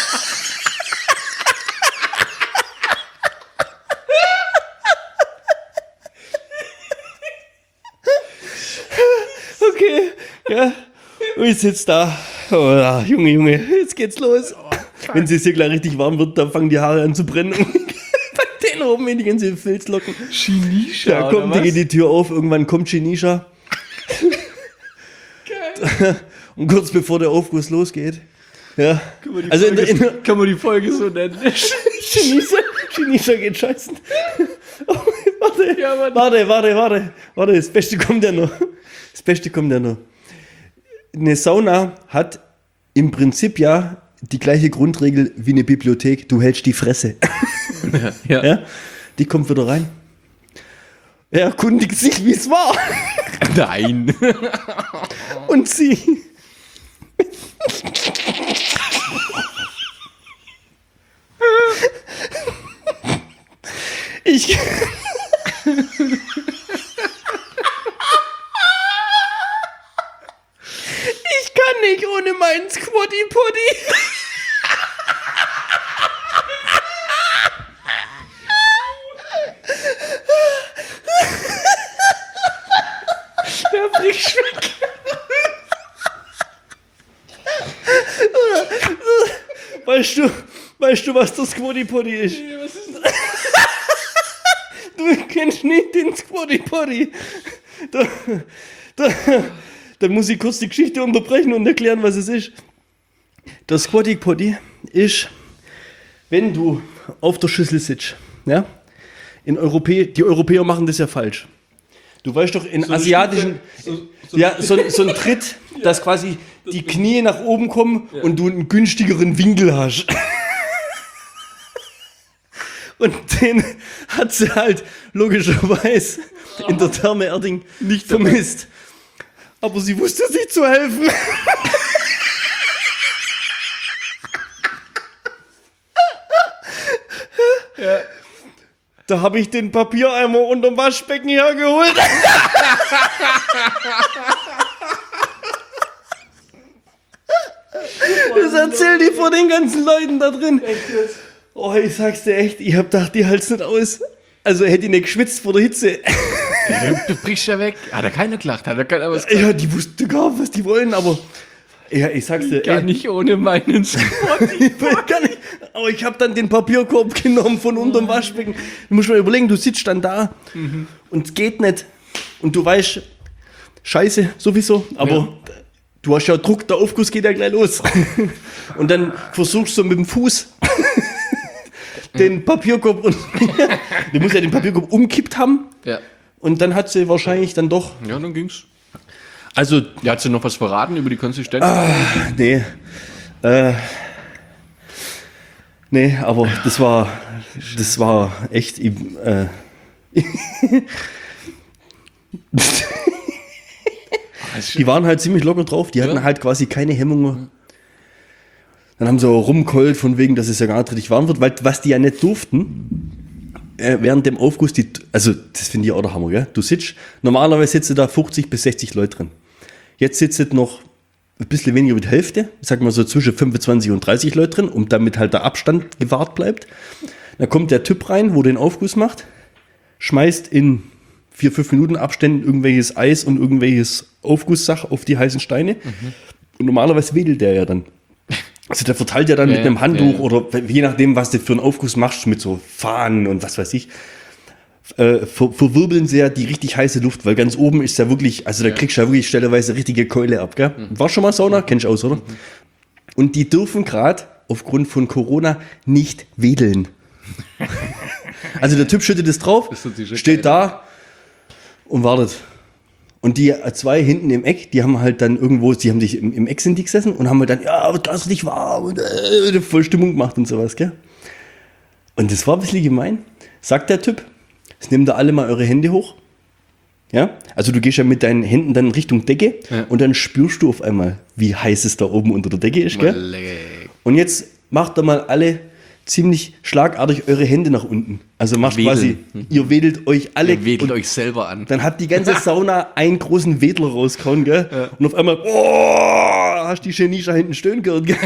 Okay, ja. Und ich sitze da. Oh, Junge, jetzt geht's los. Wenn es hier gleich richtig warm wird, dann fangen die Haare an zu brennen. Bei denen oben in die ganze Filzlocken. Shinisha. Da kommt die Tür auf, irgendwann kommt Shinisha. Geil. Und kurz bevor der Aufguss losgeht. Ja. Kann man die Folge so nennen? Shinisha geht scheißen. Oh, warte. Das Beste kommt ja noch. Eine Sauna hat im Prinzip ja die gleiche Grundregel wie eine Bibliothek. Du hältst die Fresse. Ja. Ja? Die kommt wieder rein. Er erkundigt sich, wie es war. Nein. Und sie. Ich. Ich kann nicht ohne meinen Squatty-Potty. Der bricht weg. Weißt du, was das Squatty-Potty ist? Nee, was ist das? Du kennst nicht den Squatty-Potty. Da muss ich kurz die Geschichte unterbrechen und erklären, was es ist. Das Squatty-Potty ist, wenn du auf der Schüssel sitzt. Ja? Die Europäer machen das ja falsch. Du weißt doch, in so asiatischen... so ein Tritt, dass quasi die Knie nach oben kommen und du einen günstigeren Winkel hast. Und den hat sie halt logischerweise in der Therme Erding nicht vermisst. Aber sie wusste sich zu helfen. Ja. Da habe ich den Papiereimer unterm Waschbecken hergeholt. Das erzählt die vor den ganzen Leuten da drin. Oh, ich sag's dir echt, ich hab gedacht, die halt's nicht aus. Also hätte ich nicht geschwitzt vor der Hitze. Du brichst ja weg. Hat er keiner gelacht? Hat er keiner was gesagt? Ja, die wussten gar nicht, was die wollen, aber ja, ich sag's dir. Gar nicht ohne meinen Squatty. Aber ich habe dann den Papierkorb genommen von unterm Waschbecken. Du musst mal überlegen, du sitzt dann da und es geht nicht. Und du weißt, scheiße, sowieso, aber du hast ja Druck, der Aufguss geht ja gleich los. Und dann versuchst du mit dem Fuß den Papierkorb, du musst ja den Papierkorb umkippt haben. Ja. Und dann hat sie wahrscheinlich dann doch. Ja, dann ging's. Also. Ja, hat sie noch was verraten über die Konsistenz? Nee. Nee, aber das war echt. Die waren halt ziemlich locker drauf, die hatten halt quasi keine Hemmungen. Dann haben sie auch rumgeheult von wegen, dass es ja gar nicht richtig warm wird, weil was die ja nicht durften, während dem Aufguss, also das finde ich auch der Hammer, gell? Du sitzt, normalerweise sitzen da 50 bis 60 Leute drin. Jetzt sitzen noch ein bisschen weniger mit Hälfte, ich sag mal so zwischen 25 und 30 Leute drin, um damit halt der Abstand gewahrt bleibt. Dann kommt der Typ rein, wo den Aufguss macht, schmeißt in 4-5 Minuten Abständen irgendwelches Eis und irgendwelches Aufgusssach auf die heißen Steine. Und normalerweise wedelt der ja dann. Also der verteilt ja dann mit einem Handtuch oder je nachdem, was du für einen Aufguss machst, mit so Fahnen und was weiß ich, verwirbeln sie ja die richtig heiße Luft, weil ganz oben ist ja wirklich, also da kriegst du ja wirklich stellenweise richtige Keule ab, gell? War schon mal Sauna? Kennst du aus, oder? Und die dürfen gerade aufgrund von Corona nicht wedeln. Also der Typ schüttet es drauf, steht da und wartet. Und die zwei hinten im Eck, die haben halt dann irgendwo, die haben sich im Eck sind die gesessen und haben halt dann, ja, das ist nicht warm und voll Stimmung gemacht und sowas, gell? Und das war ein bisschen gemein. Sagt der Typ, jetzt nehmt ihr alle mal eure Hände hoch. Ja? Also du gehst ja mit deinen Händen dann Richtung Decke und dann spürst du auf einmal, wie heiß es da oben unter der Decke ist, gell? Und jetzt macht ihr mal alle ziemlich schlagartig eure Hände nach unten. Also macht quasi, ihr wedelt euch alle. Ihr wedelt euch selber an. Dann hat die ganze Sauna einen großen Wedler rausgehauen, gell? Ja. Und auf einmal, hast die Genisha hinten stöhnen gehört, gell?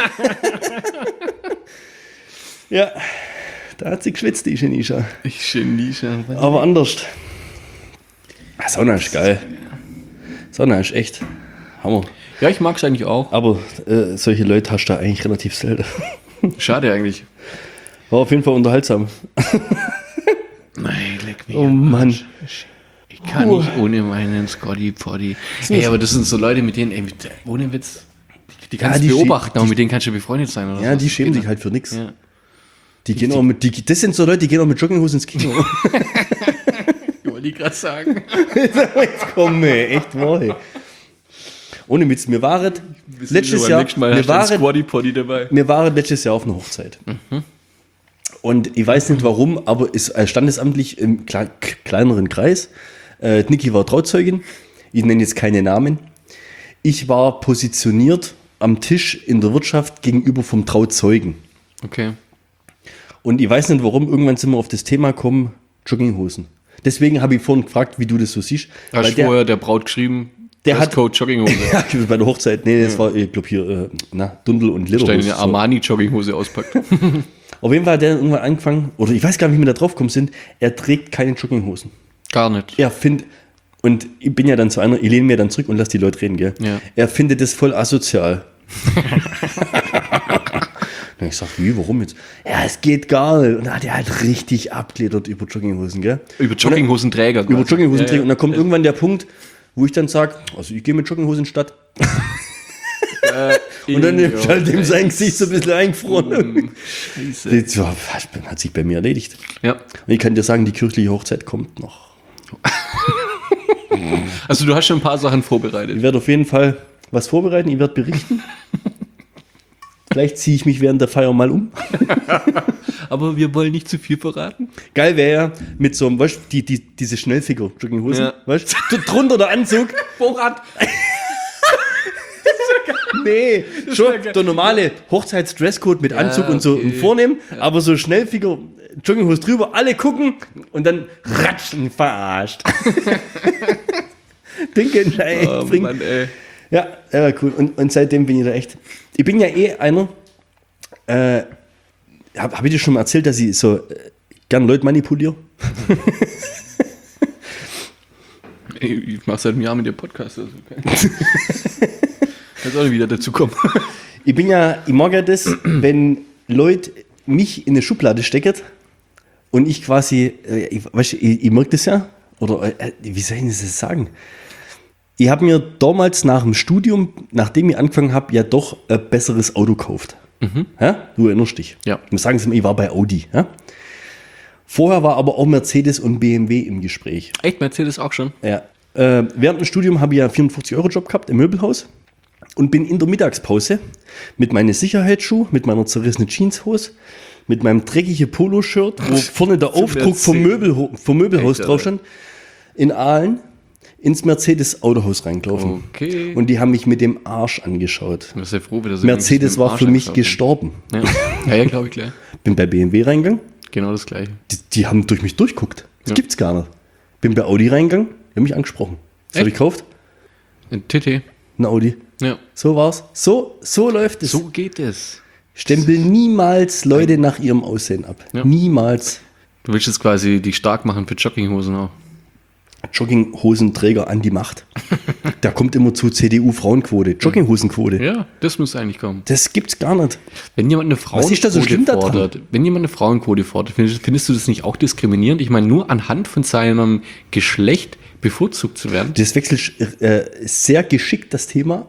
Ja, da hat sie geschwitzt, die Genisha. Genisha. Aber anders. Sauna ist geil. Sauna ist echt Hammer. Ja, ich mag es eigentlich auch. Aber solche Leute hast du da eigentlich relativ selten. Schade eigentlich. War auf jeden Fall unterhaltsam. Nein, leck mich. Oh Mann. Ich kann nicht ohne meinen Scotty Potty. Ey, aber das sind so Leute, mit denen, ohne Witz, die kannst du beobachten, aber mit denen kannst du befreundet sein. Oder ja, die schämen sich halt für nichts. Ja. Die gehen auch mit, das sind so Leute, die gehen auch mit Jogginghose ins Kino. Wollte ich gerade sagen. Jetzt komm, ey, echt wahr. Ohne Witz, wir waren letztes Jahr, wir waren letztes Jahr auf einer Hochzeit. Und ich weiß nicht warum, aber ist standesamtlich im kleineren Kreis. Niki war Trauzeugin. Ich nenne jetzt keine Namen. Ich war positioniert am Tisch in der Wirtschaft gegenüber vom Trauzeugen. Okay. Und ich weiß nicht warum, irgendwann sind wir auf das Thema gekommen, Jogginghosen. Deswegen habe ich vorhin gefragt, wie du das so siehst. Hast du vorher der Braut geschrieben, der hat Code Jogginghose. Ja, bei der Hochzeit, das war, ich glaube hier, Dundel und Lederhose. Eine Armani-Jogginghose auspackt. Auf jeden Fall hat er irgendwann angefangen, oder ich weiß gar nicht, wie wir da drauf gekommen sind, er trägt keine Jogginghosen. Gar nicht. Er findet, und ich bin ja dann so einer, ich lehne mir dann zurück und lasse die Leute reden, gell? Ja. Er findet das voll asozial. Und ich sage, wie, warum jetzt? Ja, es geht gar nicht. Und dann hat er halt richtig abgeledert über Jogginghosen, gell? Über Jogginghosenträger. Über Jogginghosenträger. Ja. Und dann kommt irgendwann der Punkt, wo ich dann sage, also ich gehe mit Jogginghosen in die Stadt. Und dann ist halt dem sein Gesicht so ein bisschen eingefroren. Scheiße. Das hat sich bei mir erledigt. Ja. Und ich kann dir sagen, die kirchliche Hochzeit kommt noch. Also du hast schon ein paar Sachen vorbereitet. Ich werde auf jeden Fall was vorbereiten, ich werde berichten. Vielleicht ziehe ich mich während der Feier mal um. Aber wir wollen nicht zu viel verraten. Geil wäre ja mit so einem, weißt du, diese Schnellfigur-Jogginghosen, Ja. weißt du, drunter der Anzug. Borat. Nee, schon der normale Hochzeits-Dresscode mit Anzug und so okay. vornehm, aber so Schnellfigur, Jogginghose drüber, alle gucken und dann ratschen, verarscht. Denken, Oh, Mann, ey. Ja, cool. Und seitdem bin ich da echt. Ich bin ja einer, hab ich dir schon mal erzählt, dass ich so gern Leute manipuliere? Ich mache seit einem Jahr mit dem Podcast. Also okay. Jetzt auch nicht wieder dazu kommen. Ich mag ja das, wenn Leute mich in eine Schublade stecken und ich quasi, ich merke das ja, oder wie soll ich das sagen? Ich habe mir damals nach dem Studium, nachdem ich angefangen habe, ja doch ein besseres Auto gekauft. Ja? Du erinnerst dich. Ja. Ich muss sagen, ich war bei Audi. Ja? Vorher war aber auch Mercedes und BMW im Gespräch. Echt, Mercedes auch schon? Ja. Während dem Studium habe ich ja einen 450-Euro-Job gehabt im Möbelhaus und bin in der Mittagspause mit meinen Sicherheitsschuhen, mit meiner zerrissenen Jeanshose, mit meinem dreckigen Poloshirt, wo vorne der Aufdruck vom Möbelhaus Echt, drauf stand, in Aalen ins Mercedes-Autohaus reingelaufen. Okay. Und die haben mich mit dem Arsch angeschaut. Ich bin sehr froh, wie das Mercedes war für mich gestorben. gestorben. Ja, glaube ich gleich. Bin bei BMW reingegangen, Genau das Gleiche. die haben durch mich durchguckt. Das Ja. gibt's gar nicht. Bin bei Audi reingegangen, die haben mich angesprochen. Was habe ich Echt? gekauft? Ein TT. Ein Audi. Ja. So war's. So läuft es. So geht es. Stempel niemals Leute nach ihrem Aussehen ab. Ja. Niemals. Du willst jetzt quasi die stark machen für Jogginghosen auch. Jogginghosenträger an die Macht. Da kommt immer zu CDU-Frauenquote, Jogginghosenquote. Ja, das muss eigentlich kommen. Das gibt's gar nicht. Wenn jemand eine Was ist da so schlimm Frauenquote daran? fordert, wenn jemand eine Frauenquote fordert, findest du das nicht auch diskriminierend? Ich meine, nur anhand von seinem Geschlecht bevorzugt zu werden. Das wechselt sehr geschickt, das Thema.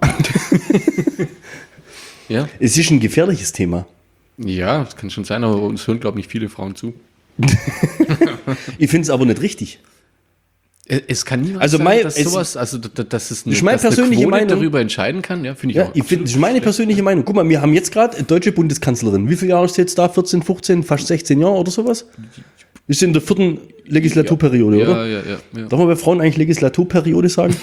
Ja. Es ist ein gefährliches Thema. Ja, das kann schon sein, aber uns hören, glaube ich, nicht viele Frauen zu. Ich finde es aber nicht richtig. Es kann niemand Also sagen, mein- dass es- sowas, also dass es Das ist meine persönliche Meinung. darüber entscheiden kann, ja, finde ich Ja, auch. ich finde, das ist meine persönliche Meinung. Guck mal, wir haben jetzt gerade eine deutsche Bundeskanzlerin. Wie viele Jahre ist sie jetzt da? 14, 15, fast 16 Jahre oder sowas? Ist in der 4. Legislaturperiode, ja, oder? ja. Darf man bei Frauen eigentlich Legislaturperiode sagen?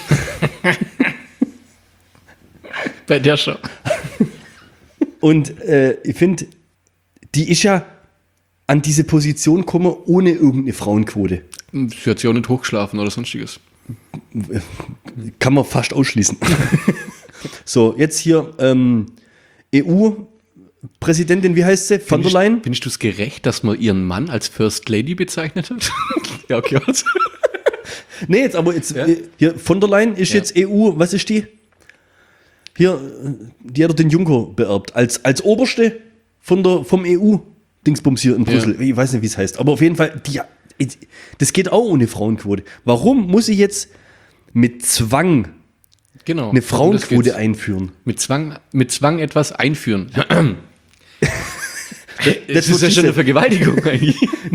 Bei der schon. Und ich finde, die ist ja an diese Position gekommen ohne irgendeine Frauenquote. Sie hat sich auch nicht hochgeschlafen oder sonstiges. Kann man fast ausschließen. So, jetzt hier EU-Präsidentin, wie heißt sie? Von der Leyen? Findest du es gerecht, dass man ihren Mann als First Lady bezeichnet hat? Ja, okay. Was? Nee, jetzt aber jetzt Ja. hier von der Leyen ist Ja. jetzt EU, was ist die? Hier, die hat den Juncker beerbt. Als Oberste vom EU-Dingsbums hier in Brüssel. Ich weiß nicht, wie es heißt. Aber auf jeden Fall, das geht auch ohne Frauenquote. Warum muss ich jetzt mit Zwang Genau. eine Das Frauenquote geht's. einführen? Mit Zwang etwas einführen. Das ist ja schon eine Vergewaltigung eigentlich.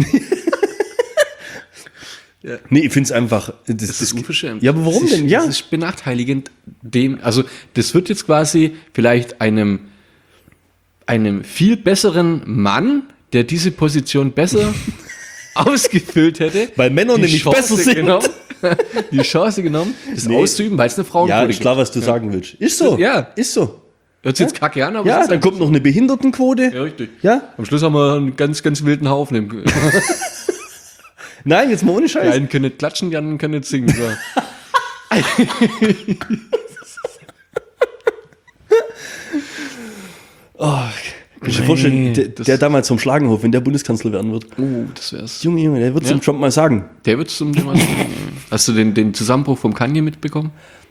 Nee, ich finde es einfach. Das ist unverschämt. Ja, aber warum Das ist, denn? Ja. Das ist benachteiligend dem, also das wird jetzt quasi vielleicht einem viel besseren Mann der diese Position besser ausgefüllt hätte. Weil Männer nämlich besser sind. Die Chance genommen, das auszuüben, weil es eine Frauenquote gibt. Ja, ist klar, was du sagen willst. Ist so. Ja. Ist so. Hört sich jetzt kacke an, aber ja, dann kommt noch eine Behindertenquote. Ja, richtig. Ja? Am Schluss haben wir einen ganz, ganz wilden Haufen. Nein, jetzt mal ohne Die Scheiß. einen können nicht klatschen, die anderen können nicht singen. So. Kannst du dir vorstellen, der damals vom Schlagenhof, wenn der Bundeskanzler werden wird. Das wär's. Junge, der wird es dem Trump mal sagen. Der wird zum Thema. Hast du den Zusammenbruch vom Kanye mitbekommen?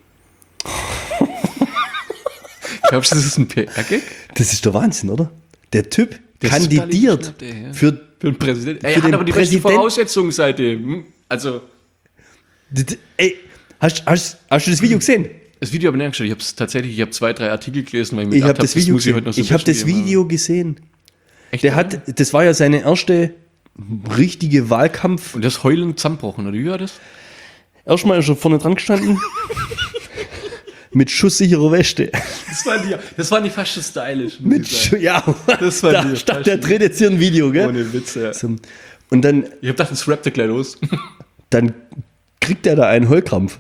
Glaubst du, das ist ein PR-Gag? Das ist der Wahnsinn, oder? Der Typ Der kandidiert ist total ja. für den Präsidenten. Er für hat den aber die beste Präsident- Voraussetzung seitdem. Also, Ey, hast du das Video gesehen? das Video habe ich nicht angeschaut. Ich habe 2, 3 Artikel gelesen, weil ich mir Ich habe gedacht das Video muss ich heute gesehen. noch so Ich habe das bespielen. Video gesehen. Echt? Das war ja seine erste richtige Wahlkampf. Und das heulend zusammenbrochen, oder wie war das? Erstmal ist er vorne dran gestanden. Mit schusssicherer Weste. Das war nicht fast so stylisch. Ja, Das war da die- stand, der dreht jetzt hier ein Video, gell? Ohne Witz, ja. So. Und dann, Ich habe gedacht, das rappt er gleich los. dann kriegt er da einen Heulkrampf.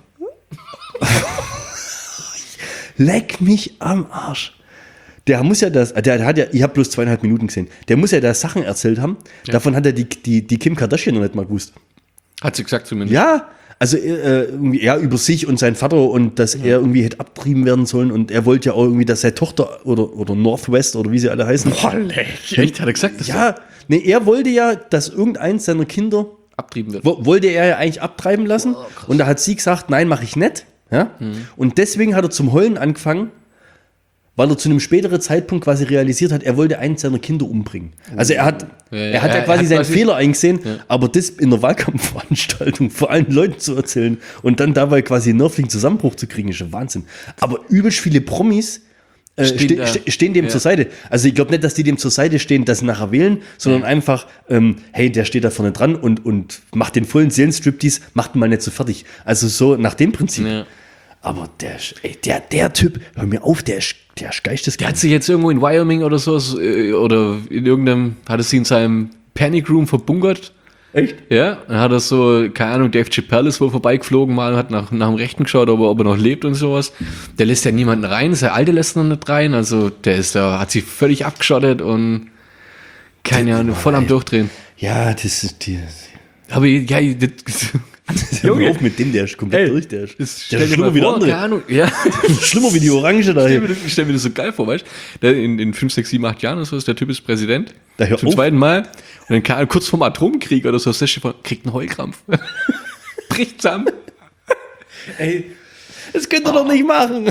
Leck mich am Arsch. Der muss ja ich habe bloß 2,5 Minuten gesehen. Der muss ja da Sachen erzählt haben. Ja. Davon hat er die Kim Kardashian noch nicht mal gewusst. Hat sie gesagt zumindest. Ja, also irgendwie er über sich und seinen Vater und dass er irgendwie hätte abtrieben werden sollen und er wollte ja auch irgendwie, dass seine Tochter oder Northwest oder wie sie alle heißen. Echt? Hat er gesagt? Das Ja, nee, er wollte ja, dass irgendeins seiner Kinder abtrieben wird. wollte er ja eigentlich abtreiben lassen und da hat sie gesagt, nein, mache ich nicht. Ja? Und deswegen hat er zum Heulen angefangen, weil er zu einem späteren Zeitpunkt quasi realisiert hat, er wollte eins seiner Kinder umbringen. Also er hat ja quasi seinen Fehler eingesehen, aber das in der Wahlkampfveranstaltung vor allen Leuten zu erzählen und dann dabei quasi einen nervigen Zusammenbruch zu kriegen, ist schon Wahnsinn. Aber übelst viele Promis stehen dem zur Seite. Also ich glaube nicht, dass die dem zur Seite stehen, dass sie nachher wählen, sondern einfach, hey, der steht da vorne dran und macht den vollen Seelenstriptease, macht ihn mal nicht so fertig. Also so nach dem Prinzip. Ja. Aber der Typ, hör mir auf, der ist geisteskrank. Der hat sich jetzt irgendwo in Wyoming oder so oder in irgendeinem, hat er sie in seinem Panic Room verbunkert. Echt? Ja, dann hat er so, keine Ahnung, Dave Chappelle ist wohl vorbeigeflogen mal, hat nach dem Rechten geschaut, ob er noch lebt und sowas. Der lässt ja niemanden rein, sein Alte lässt noch nicht rein, also der ist da, hat sich völlig abgeschottet und keine Ahnung, voll am Durchdrehen. Ja, das ist die. Aber ja, Hör mir auf mit dem, der ist komplett durch, der ist schlimmer wie der andere. keine Ahnung, ja. Schlimmer wie die Orange da. Ich stell mir das so geil vor, weißt du? In 5, 6, 7, 8 Jahren oder so ist der Typ ist Präsident. Da hör Zum auf. zweiten Mal. Und dann kann er kurz vorm Atomkrieg oder so, kriegt einen Heulkrampf. Bricht zusammen. Ey, das könnt ihr doch nicht machen.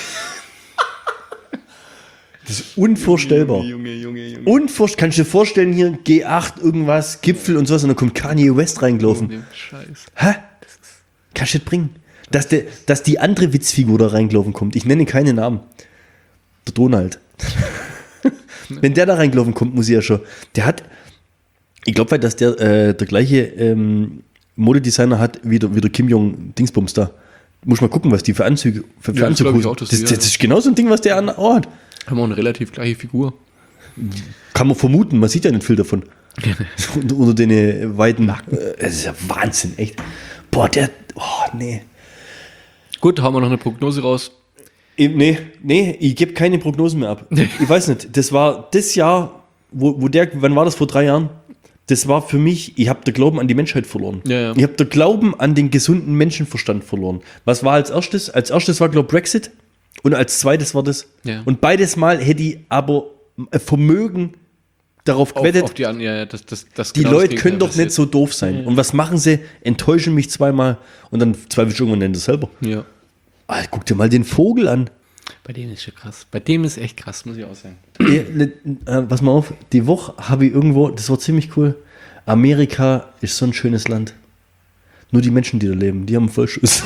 Das ist unvorstellbar. Junge. Kannst du dir vorstellen, hier G8, irgendwas, Gipfel und sowas, und dann kommt Kanye West reingelaufen. Scheiße. Hä? Kannst du das bringen? Dass die andere Witzfigur da reingelaufen kommt. Ich nenne keine Namen. Der Donald. Wenn der da reingelaufen kommt, muss ich ja schon. Der hat, ich glaube, dass der gleiche Modedesigner hat wie der Kim Jong Dingsbums da. Muss mal gucken, was die für Anzüge Ja, das Anzüge glaub ich auch, das dass die- ist genau so ein Ding, was der an hat. Haben wir auch eine relativ gleiche Figur. Kann man vermuten, man sieht ja nicht viel davon. Unter den weiten Nacken. Das ist ja Wahnsinn, echt. Boah, nee. Gut, haben wir noch eine Prognose raus. Nee, ich gebe keine Prognosen mehr ab. Ich weiß nicht, das war das Jahr, wann war das, vor 3 Jahren? Das war für mich, ich habe den Glauben an die Menschheit verloren. Ja. Ich habe den Glauben an den gesunden Menschenverstand verloren. Was war als erstes? Als erstes war, glaube ich, Brexit und als zweites war das. Ja. Und beides Mal hätte ich aber Vermögen darauf gewettet, Auf die das die genau das Leute Gegenteil können doch passiert. nicht so doof sein. Und was machen sie? Enttäuschen mich zweimal und dann zweifelst du irgendwann das selber. Ja. Guck dir mal den Vogel an. Bei dem ist schon krass. Bei dem ist echt krass, muss ich auch sagen. Pass mal auf, die Woche habe ich irgendwo, das war ziemlich cool. Amerika ist so ein schönes Land. Nur die Menschen, die da leben, die haben einen Vollschuss.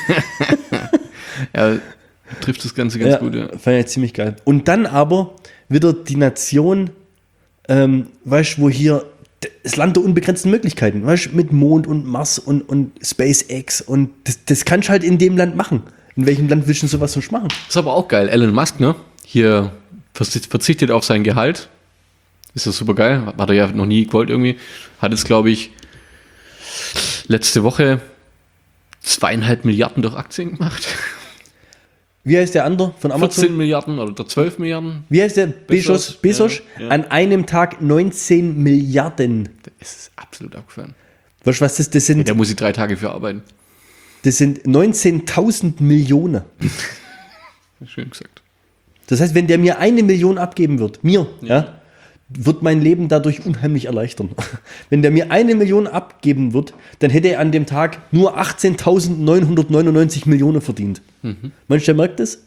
Ja, trifft das Ganze ganz gut, ja. Fand ich ziemlich geil. Und dann aber wieder die Nation, weißt du, wo hier das Land der unbegrenzten Möglichkeiten, weißt du, mit Mond und Mars und SpaceX und das kannst du halt in dem Land machen. In welchem Land willst du sowas sonst machen? Ist aber auch geil. Elon Musk, ne? Hier verzichtet auf sein Gehalt. ist das super geil. Hat er ja noch nie gewollt irgendwie. Hat jetzt, glaube ich, letzte Woche 2,5 Milliarden durch Aktien gemacht. Wie heißt der andere von Amazon? 14 Milliarden oder 12 Milliarden. Wie heißt der? Bezos? Ja. An einem Tag 19 Milliarden. Das ist absolut abgefahren. Weißt du, was das sind? Da muss ich 3 Tage für arbeiten. Das sind 19.000 Millionen. Schön gesagt. Das heißt, wenn der mir 1 Million abgeben wird, wird mein Leben dadurch unheimlich erleichtern. Wenn der mir 1 Million abgeben wird, dann hätte er an dem Tag nur 18.999 Millionen verdient. Meinst du, der merkt das?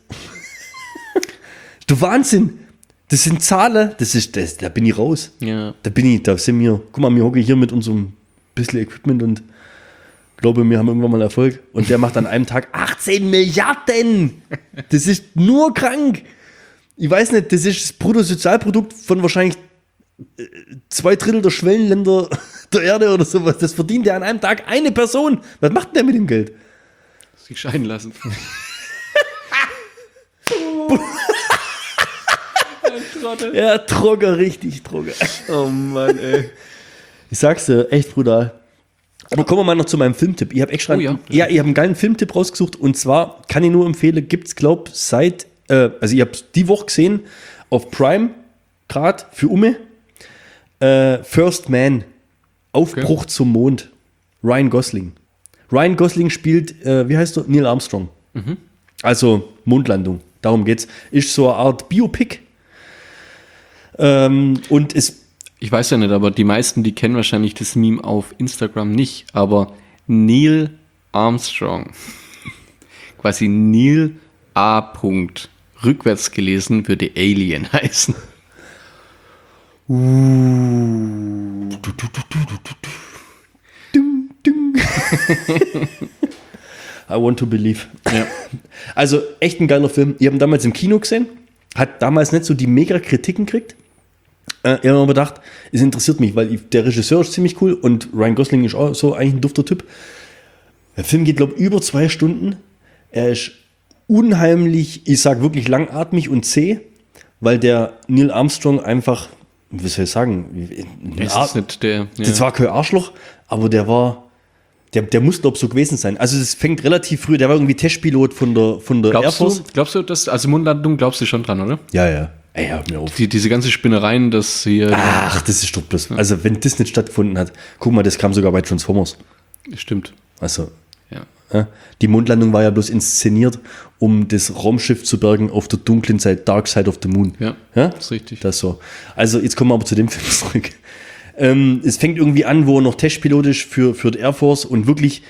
Du Wahnsinn! Das sind Zahlen, da bin ich raus. Ja. Da sind wir, guck mal, wir hocken hier mit unserem bisschen Equipment und glaube, wir haben irgendwann mal Erfolg. Und der macht an einem Tag 18 Milliarden! Das ist nur krank! Ich weiß nicht, das ist das Bruttosozialprodukt von wahrscheinlich 2/3 der Schwellenländer der Erde oder sowas. Das verdient der an einem Tag eine Person. Was macht denn der mit dem Geld? Sich scheiden lassen. Ja, Trogger, richtig Trogger. Oh Mann, ey. Ich sag's dir, echt brutal. Aber kommen wir mal noch zu meinem Filmtipp. Ich habe extra ich habe einen geilen Filmtipp rausgesucht und zwar kann ich nur empfehlen, gibt's glaube seit also ich habe es die Woche gesehen auf Prime, gerade für Umme. First Man, Aufbruch zum Mond, Ryan Gosling. Ryan Gosling spielt, wie heißt du? Neil Armstrong. Also Mondlandung, darum geht's. Ist so eine Art Biopic. Und es... Ich weiß ja nicht, aber die meisten, die kennen wahrscheinlich das Meme auf Instagram nicht, aber Neil Armstrong, quasi Neil A. Punkt. Rückwärts gelesen würde Alien heißen. I want to believe. Ja. Also echt ein geiler Film. Ich habe ihn damals im Kino gesehen, hat damals nicht so die mega Kritiken gekriegt. Ich habe mir gedacht, es interessiert mich, weil der Regisseur ist ziemlich cool und Ryan Gosling ist auch so eigentlich ein dufter Typ. Der Film geht, glaube ich, über 2 Stunden. Er ist unheimlich, ich sage wirklich langatmig und zäh, weil der Neil Armstrong einfach, wie soll ich sagen, das war kein Arschloch, aber der muss, glaube ich, so gewesen sein. Also es fängt relativ früh, der war irgendwie Testpilot von der Air Force. Glaubst du, dass, also Mondlandung glaubst du schon dran, oder? Ja. Ey, hör mir auf. Diese ganze Spinnereien, dass hier... Ach, das ist doch bloß. Also wenn das nicht stattgefunden hat, guck mal, das kam sogar bei Transformers. Stimmt. Also, ja. Die Mondlandung war ja bloß inszeniert, um das Raumschiff zu bergen auf der dunklen Seite, Dark Side of the Moon. Ja, das ist richtig. Das so. Also jetzt kommen wir aber zu dem Film zurück. Es fängt irgendwie an, wo er noch Testpilot ist für die Air Force und wirklich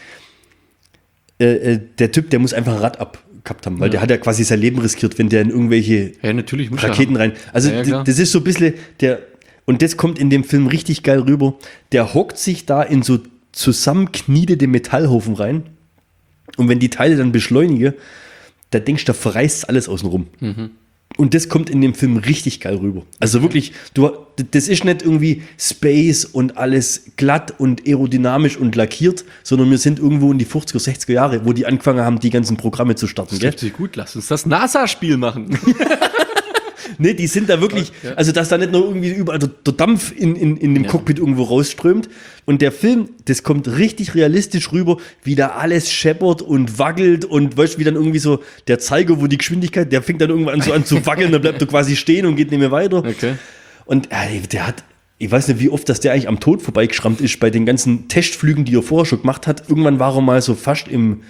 der Typ, der muss einfach ein Rad abgehabt haben, weil der hat ja quasi sein Leben riskiert, wenn der in irgendwelche natürlich Raketen rein. Also das ist so ein bisschen und das kommt in dem Film richtig geil rüber. Der hockt sich da in so zusammenknietete Metallhaufen rein. Und wenn die Teile dann beschleunigen, da denkst du, da verreißt alles außenrum. Und das kommt in dem Film richtig geil rüber. Also wirklich, das ist nicht irgendwie Space und alles glatt und aerodynamisch und lackiert, sondern wir sind irgendwo in die 50er, 60er Jahre, wo die angefangen haben, die ganzen Programme zu starten. Das trifft sich gut, lass uns das NASA-Spiel machen. Nee, die sind da wirklich, also dass da nicht nur irgendwie überall der Dampf in dem Cockpit irgendwo rausströmt. Und der Film, das kommt richtig realistisch rüber, wie da alles scheppert und wackelt und weißt du, wie dann irgendwie so der Zeiger, wo die Geschwindigkeit, der fängt dann irgendwann so an zu wackeln, dann bleibt er quasi stehen und geht nicht mehr weiter. Okay. Und der hat, ich weiß nicht, wie oft, dass der eigentlich am Tod vorbeigeschrammt ist bei den ganzen Testflügen, die er vorher schon gemacht hat. Irgendwann war er mal so fast im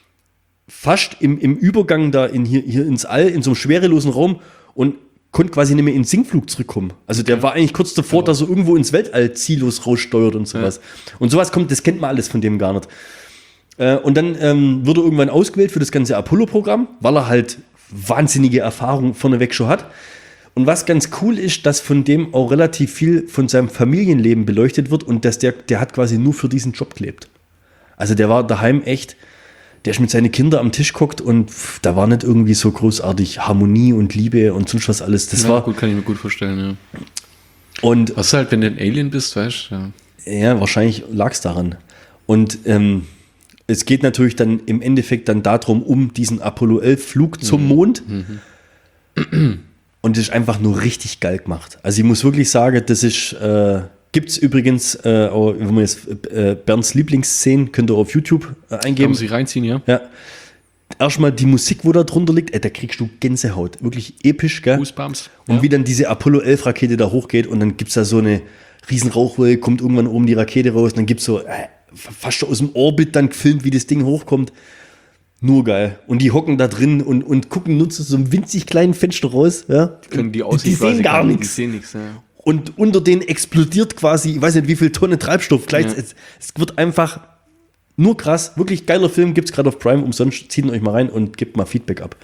Übergang da hier ins All, in so einem schwerelosen Raum und konnte quasi nicht mehr in den Sinkflug zurückkommen. Also der war eigentlich kurz davor, dass er irgendwo ins Weltall ziellos raussteuert und sowas. Ja. Und sowas kommt, das kennt man alles von dem gar nicht. Und dann wurde er irgendwann ausgewählt für das ganze Apollo-Programm, weil er halt wahnsinnige Erfahrung vorneweg schon hat. Und was ganz cool ist, dass von dem auch relativ viel von seinem Familienleben beleuchtet wird und dass der hat quasi nur für diesen Job gelebt. Also der war daheim echt, der ist mit seinen Kindern am Tisch geguckt und da war nicht irgendwie so großartig Harmonie und Liebe und sonst was alles. Das war gut, kann ich mir gut vorstellen, ja. Und was halt, wenn du ein Alien bist, weißt du? Ja, wahrscheinlich lag es daran. Und es geht natürlich dann im Endeffekt dann darum, um diesen Apollo 11 Flug zum Mond. Und das ist einfach nur richtig geil gemacht. Also ich muss wirklich sagen, das ist, gibt es übrigens, auch, wenn man jetzt Bernds Lieblingsszenen, könnt ihr auf YouTube eingeben. Kann man sich reinziehen, ja. Ja. Erstmal die Musik, wo da drunter liegt, da kriegst du Gänsehaut. Wirklich episch, gell? Goosebumps. Und wie dann diese Apollo 11 Rakete da hochgeht und dann gibt es da so eine riesen Rauchwolke, kommt irgendwann oben die Rakete raus und dann gibt es so fast schon aus dem Orbit dann gefilmt, wie das Ding hochkommt. Nur geil. Und die hocken da drin und gucken nur zu so einem winzig kleinen Fenster raus. Ja? Können die sehen gar nichts. Die sehen nichts, ja. Und unter denen explodiert quasi, ich weiß nicht, wie viel Tonnen Treibstoff gleich. Ja. Es wird einfach nur krass. Wirklich geiler Film, gibt's gerade auf Prime umsonst. Zieht ihn euch mal rein und gebt mal Feedback ab.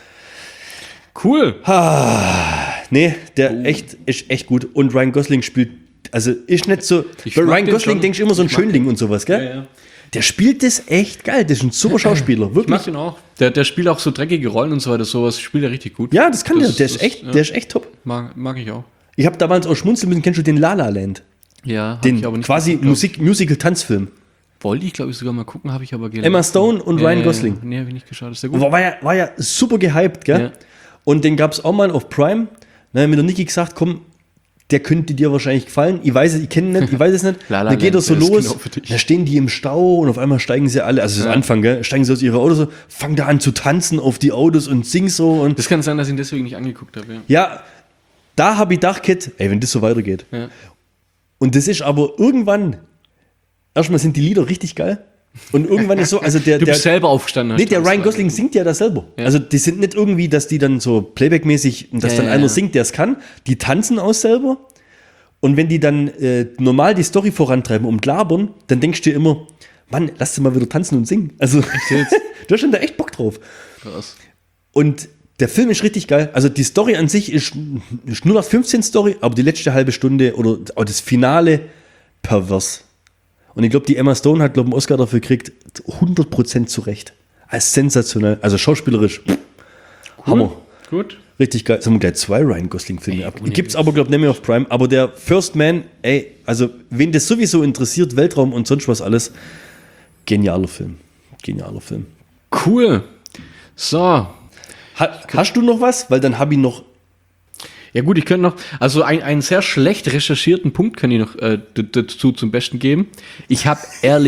Cool. Nee, der ist echt gut. Und Ryan Gosling spielt, also ist nicht so, bei Ryan Gosling denkst du immer so ein Schönling und sowas, gell? Ja. Der spielt das echt geil. Der ist ein super Schauspieler, wirklich. Ich mag ihn auch. Der spielt auch so dreckige Rollen und so weiter. Sowas spielt er richtig gut. Ja, das kann der. Der ist echt top. Mag ich auch. Ich habe damals auch schmunzeln müssen. Kennst du den La La Land? Ja, den aber nicht quasi Musical-Tanzfilm. Wollte ich, glaube ich, sogar mal gucken, habe ich aber gelesen. Emma Stone und Ryan Gosling. Nee, habe ich nicht geschaut. Ist der gut? War ja super gehypt, gell? Ja. Und den gab es auch mal auf Prime. Dann haben wir der Niki gesagt, komm, der könnte dir wahrscheinlich gefallen. Ich weiß es nicht. Dann geht er so los. Da stehen die im Stau und auf einmal steigen sie alle, also das Anfang, gell? Steigen sie aus ihre Autos, fangen da an zu tanzen auf die Autos und singen so. Und das kann sein, dass ich ihn deswegen nicht angeguckt habe. Ja, da habe ich gedacht, ey, wenn das so weitergeht. Ja. Und das ist aber irgendwann, erstmal sind die Lieder richtig geil. Und irgendwann ist so, also du bist selber aufgestanden. Nee, der Ryan Gosling singt ja da selber. Ja. Also die sind nicht irgendwie, dass die dann so Playback-mäßig, dass dann einer singt, der es kann. Die tanzen auch selber. Und wenn die dann normal die Story vorantreiben und labern, dann denkst du dir immer, Mann, lass sie mal wieder tanzen und singen. Also du hast schon da echt Bock drauf. Krass. Und der Film ist richtig geil. Also die Story an sich ist 0815 Story, aber die letzte halbe Stunde oder auch das Finale pervers. Und ich glaube, die Emma Stone hat, einen Oscar dafür gekriegt, 100% zurecht. Als sensationell, also schauspielerisch. Cool. Hammer. Gut. Richtig geil. Sagen wir gleich 2 Ryan Gosling-Filme ab. Gibt es aber, glaube ich, nicht mehr auf Prime. Aber der First Man, also wen das sowieso interessiert, Weltraum und sonst was alles, genialer Film. Cool. So. Hast du noch was? Weil dann habe ich noch. Ja gut, ich könnte noch, also einen sehr schlecht recherchierten Punkt kann ich noch dazu zum Besten geben. Ich habe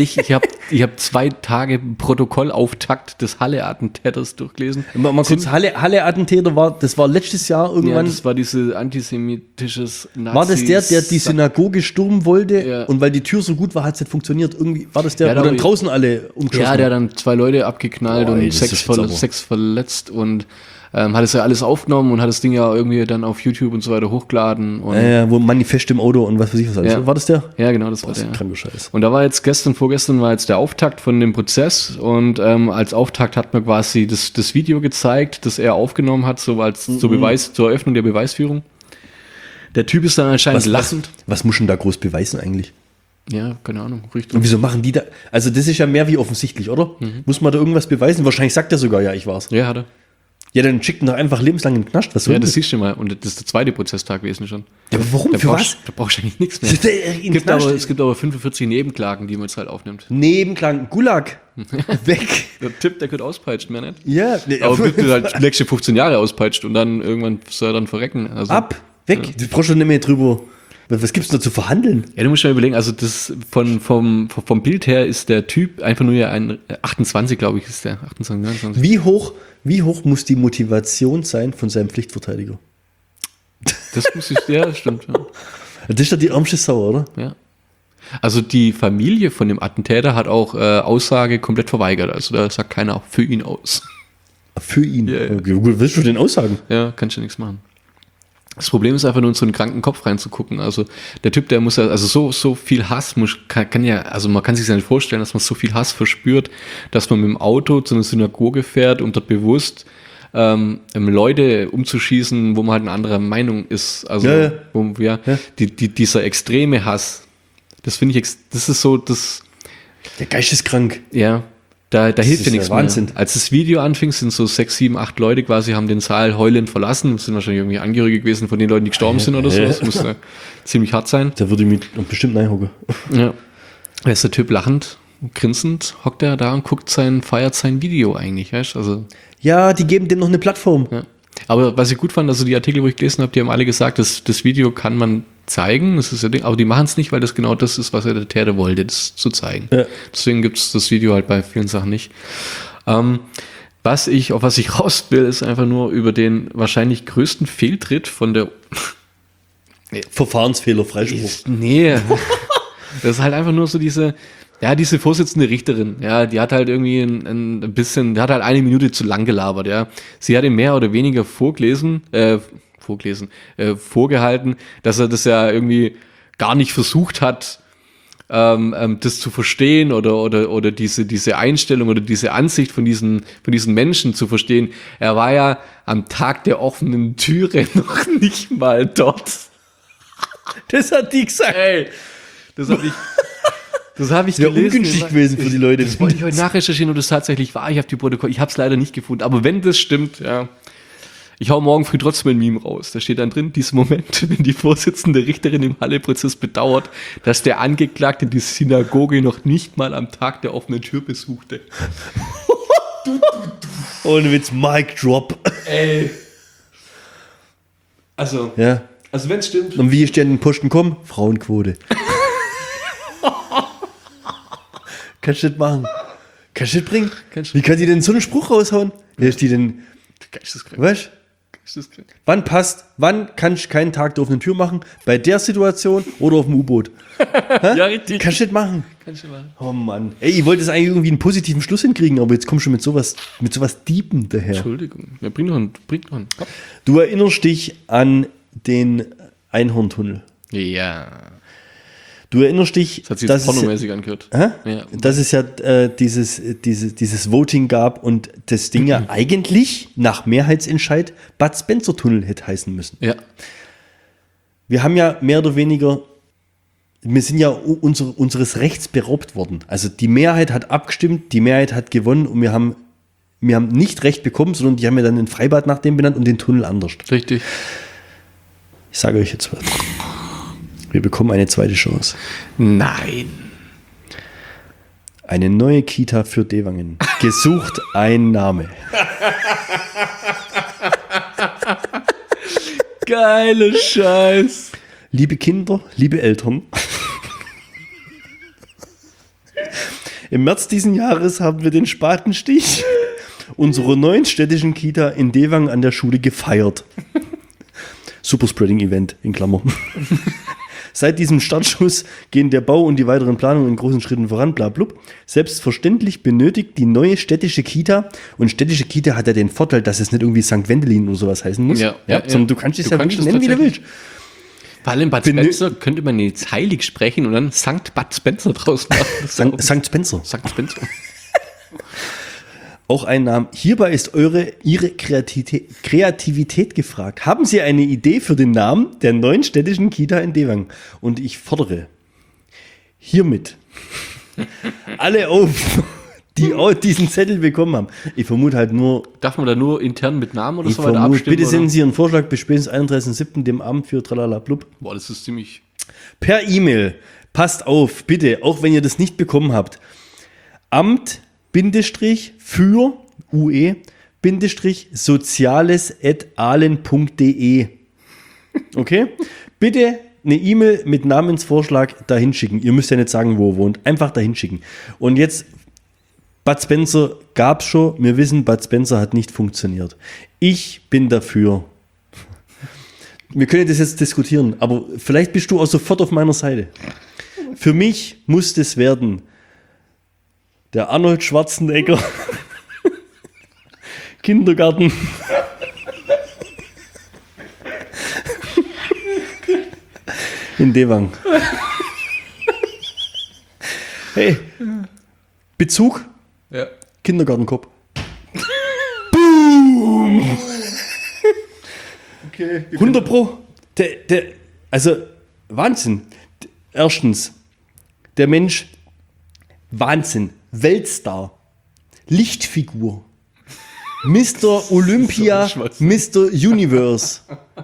2 Tage Protokollauftakt des Halle-Attentäters durchgelesen. Mal kurz, Halle-Attentäter das war letztes Jahr irgendwann. Ja, das war diese antisemitisches Nazis. War das der die Synagoge stürmen wollte? Ja. Und weil die Tür so gut war, hat es nicht funktioniert. Irgendwie war das der, wo dann draußen alle umgeschossen haben? Ja, der hat dann 2 Leute abgeknallt und 6 verletzt und hat es ja alles aufgenommen und hat das Ding ja irgendwie dann auf YouTube und so weiter hochgeladen. Und wo Manifest im Auto und was weiß ich was alles. Ja. War das der? Ja, genau, das war der. Kranker Scheiß. Und da war jetzt vorgestern war jetzt der Auftakt von dem Prozess und als Auftakt hat man quasi das Video gezeigt, das er aufgenommen hat, so als zur Eröffnung der Beweisführung. Der Typ ist dann anscheinend lachend. Was muss denn da groß beweisen eigentlich? Ja, keine Ahnung. Richtig. Und wieso machen die da? Also das ist ja mehr wie offensichtlich, oder? Muss man da irgendwas beweisen? Wahrscheinlich sagt er sogar, ja, ich war's. Ja, hat er. Ja, dann schickt ihn doch einfach lebenslang in den Knast. Was soll das siehst du mal. Und das ist der 2. Prozesstag gewesen schon. Ja, aber warum? Für was? Da brauchst du eigentlich nichts mehr. Es gibt aber 45 Nebenklagen, die man jetzt halt aufnimmt. Nebenklagen? Gulag? Weg. Der Tipp, der könnte auspeitschen, mehr nicht? Ja. Aber bitte halt nächste 15 Jahre auspeitscht und dann irgendwann soll er dann verrecken. Also, weg. Ja. Du brauchst schon nicht mehr drüber. Was gibt's da zu verhandeln? Ja, du musst mal überlegen, also das vom Bild her ist der Typ einfach nur ein 28, glaube ich, ist der. 28, 29. Wie hoch muss die Motivation sein von seinem Pflichtverteidiger? Das muss ich, ja, stimmt. Ja. Das ist doch die ärmste Sau, oder? Ja. Also die Familie von dem Attentäter hat auch Aussage komplett verweigert. Also da sagt keiner auch für ihn aus. Für ihn? Ja, ja. Okay, willst du denn aussagen? Ja, kannst du nichts machen. Das Problem ist einfach nur in so einen kranken Kopf reinzugucken. Also der Typ, der muss ja, also so viel Hass kann ja, also man kann sich ja nicht vorstellen, dass man so viel Hass verspürt, dass man mit dem Auto zu einer Synagoge fährt und dort bewusst Leute umzuschießen, wo man halt eine andere Meinung ist. Also dieser extreme Hass, das finde ich, das ist so das. Der Geist ist krank. Ja. Da hilft ja nichts Wahnsinn. mehr. Als das Video anfing, sind so 6, 7, 8 Leute quasi, haben den Saal heulend verlassen. Das sind wahrscheinlich irgendwie Angehörige gewesen von den Leuten, die gestorben sind oder so. Das muss ziemlich hart sein. Da würde ich mich bestimmt reinhocken. Ja. Da ist der Typ lachend, grinsend, hockt er da und feiert sein Video eigentlich, weißt du? Also, ja, die geben dem noch eine Plattform. Ja. Aber was ich gut fand, also die Artikel, wo ich gelesen habe, die haben alle gesagt, das Video kann man zeigen, das ist ja Ding, aber die machen es nicht, weil das genau das ist, was der Täter wollte, das zu zeigen. Ja. Deswegen gibt es das Video halt bei vielen Sachen nicht. Auf was ich raus will, ist einfach nur über den wahrscheinlich größten Fehltritt von der Verfahrensfehler, Freispruch. Nee. Das ist halt einfach nur so diese Vorsitzende Richterin, ja, die hat halt irgendwie ein bisschen, die hat halt 1 Minute zu lang gelabert, ja. Sie hat ihm mehr oder weniger vorgehalten, dass er das ja irgendwie gar nicht versucht hat, das zu verstehen oder diese Einstellung oder diese Ansicht von diesen Menschen zu verstehen. Er war ja am Tag der offenen Türe noch nicht mal dort. Das hat die gesagt. Ey, das habe ich gelesen. Wäre ungünstig gewesen für die Leute. Das wollte ich heute nachrecherchieren und das tatsächlich war. Ich habe die Protokoll, ich habe es leider nicht gefunden. Aber wenn das stimmt, ja, ich hau morgen früh trotzdem ein Meme raus. Da steht dann drin, dieser Moment, wenn die Vorsitzende Richterin im Halle-Prozess bedauert, dass der Angeklagte die Synagoge noch nicht mal am Tag der offenen Tür besuchte. Ohne Witz, Mic Drop. Ey. Also, ja. Also wenn es stimmt. Und wie ist denn in den Posten kommen? Frauenquote. Kannst du das machen? Kannst du das bringen? Wie kann die denn so einen Spruch raushauen? Wer ist die denn? Geisteskrank. Weißt du? Wann kannst du keinen Tag der offenen Tür machen? Bei der Situation oder auf dem U-Boot? Ja, richtig. Kannst du das machen? Kannst du machen. Oh Mann. Ey, ich wollte jetzt eigentlich irgendwie einen positiven Schluss hinkriegen, aber jetzt kommst du mit sowas Diepen daher. Entschuldigung. Ja, bring noch einen. Du erinnerst dich an den Einhorntunnel. Ja. Du erinnerst dich, das hat sich jetzt pornomäßig angehört. Ja, dass es ja dieses Voting gab und das Ding ja eigentlich nach Mehrheitsentscheid Bud Spencer Tunnel hätte heißen müssen. Ja. Wir haben ja mehr oder weniger, wir sind ja unseres Rechts beraubt worden. Also die Mehrheit hat abgestimmt, die Mehrheit hat gewonnen und wir haben nicht Recht bekommen, sondern die haben ja dann ein Freibad nach dem benannt und den Tunnel anders. Richtig. Ich sage euch jetzt was. Wir bekommen eine zweite Chance. Nein. Eine neue Kita für Devangen. Gesucht ein Name. Geile Scheiß. Liebe Kinder, liebe Eltern. Im März diesen Jahres haben wir den Spatenstich unserer neuen städtischen Kita in Devangen an der Schule gefeiert. Superspreading-Event in Klammern. Seit diesem Startschuss gehen der Bau und die weiteren Planungen in großen Schritten voran, bla blub. Selbstverständlich benötigt die neue städtische Kita, und städtische Kita hat ja den Vorteil, dass es nicht irgendwie St. Wendelin oder sowas heißen muss, sondern du kannst es ja wirklich nennen, wie du willst. Vor allem Bud Spencer könnte man jetzt heilig sprechen und dann St. Bud Spencer draus machen. St. Spencer. St. Spencer. Auch ein Name. Hierbei ist Ihre Kreativität gefragt. Haben Sie eine Idee für den Namen der neuen städtischen Kita in Devangen? Und ich fordere hiermit alle auf, die diesen Zettel bekommen haben. Ich vermute halt nur... Darf man da nur intern mit Namen oder so weiter abstimmen? Bitte senden Sie Ihren Vorschlag bis spätestens 31.07. dem Amt für Tralala Blub. Boah, das ist ziemlich... Per E-Mail. Passt auf, bitte, auch wenn ihr das nicht bekommen habt. Amt-für ue-soziales@ahlen.de. Okay? Bitte eine E-Mail mit Namensvorschlag dahin schicken. Ihr müsst ja nicht sagen, wo ihr wohnt. Einfach dahin schicken. Und jetzt, Bud Spencer gab's schon. Wir wissen, Bud Spencer hat nicht funktioniert. Ich bin dafür. Wir können das jetzt diskutieren, aber vielleicht bist du auch sofort auf meiner Seite. Für mich muss das werden der Arnold Schwarzenegger Kindergarten in Devangen. Hey, Bezug? Ja. Kindergartenkopf. Boom! Okay. 100 Pro. Also, Wahnsinn. Erstens, der Mensch, Wahnsinn. Weltstar. Lichtfigur. Mr. Olympia, Mr. Universe.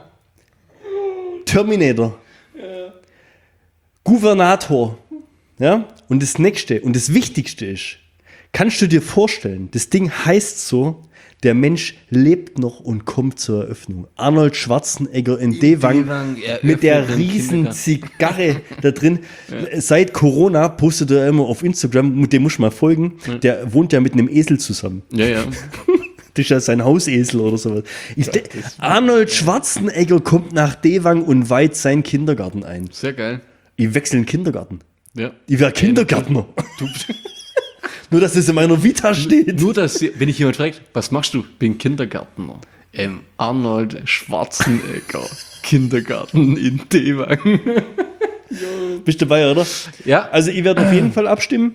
Terminator. Ja. Gouvernator. Ja? Und das nächste und das wichtigste ist, Kannst du dir vorstellen, das Ding heißt so, der Mensch lebt noch und kommt zur Eröffnung. Arnold Schwarzenegger in Dewang mit der riesen Zigarre da drin. Ja. Seit Corona postet er immer auf Instagram, dem muss man folgen, der wohnt ja mit einem Esel zusammen. Ja. Das ist ja sein Hausesel oder sowas. Arnold Schwarzenegger kommt nach Dewang und weiht seinen Kindergarten ein. Sehr geil. Ich wechsle in den Kindergarten. Ja. Ich wäre Kindergärtner. Nur, dass es in meiner Vita steht. Nur, dass, wenn ich jemand fragt, was machst du? Bin Kindergärtner. Arnold Schwarzenegger, Kindergarten in Dewang. Bist du dabei, oder? Ja. Also, ich werde auf jeden Fall abstimmen.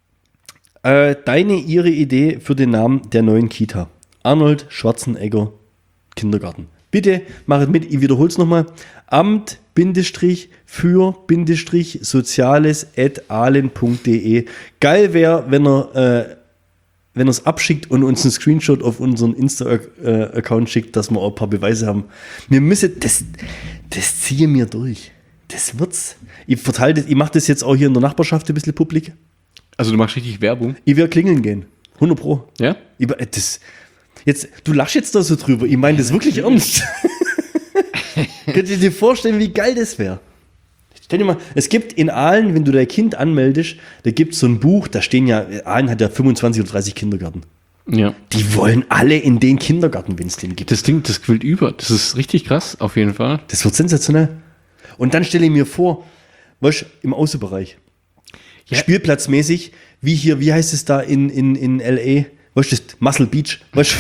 Ihre Idee für den Namen der neuen Kita. Arnold Schwarzenegger Kindergarten. Bitte machet mit, ich wiederhole es nochmal. Amt-für-soziales@ahlen.de. Geil wäre, wenn er es abschickt und uns einen Screenshot auf unseren Insta-Account schickt, dass wir auch ein paar Beweise haben. Wir müssen, das ziehen wir durch. Das wird's. Ich mache das jetzt auch hier in der Nachbarschaft ein bisschen publik. Also du machst richtig Werbung? Ich werde klingeln gehen. 100 Pro. Ja? Du lachst jetzt da so drüber. Ich meine das wirklich ernst. Könnt ihr dir vorstellen, wie geil das wäre? Stell dir mal, es gibt in Aalen, wenn du dein Kind anmeldest, da gibt es so ein Buch, da stehen ja, Aalen hat ja 25 oder 30 Kindergärten. Ja. Die wollen alle in den Kindergarten, wenn es den gibt. Das Ding, das quillt über. Das ist richtig krass, auf jeden Fall. Das wird sensationell. Und dann stelle ich mir vor, weißt du, im Außenbereich, ja. Spielplatzmäßig, wie heißt es da in L.A., weißt du, Muscle Beach, weißt du,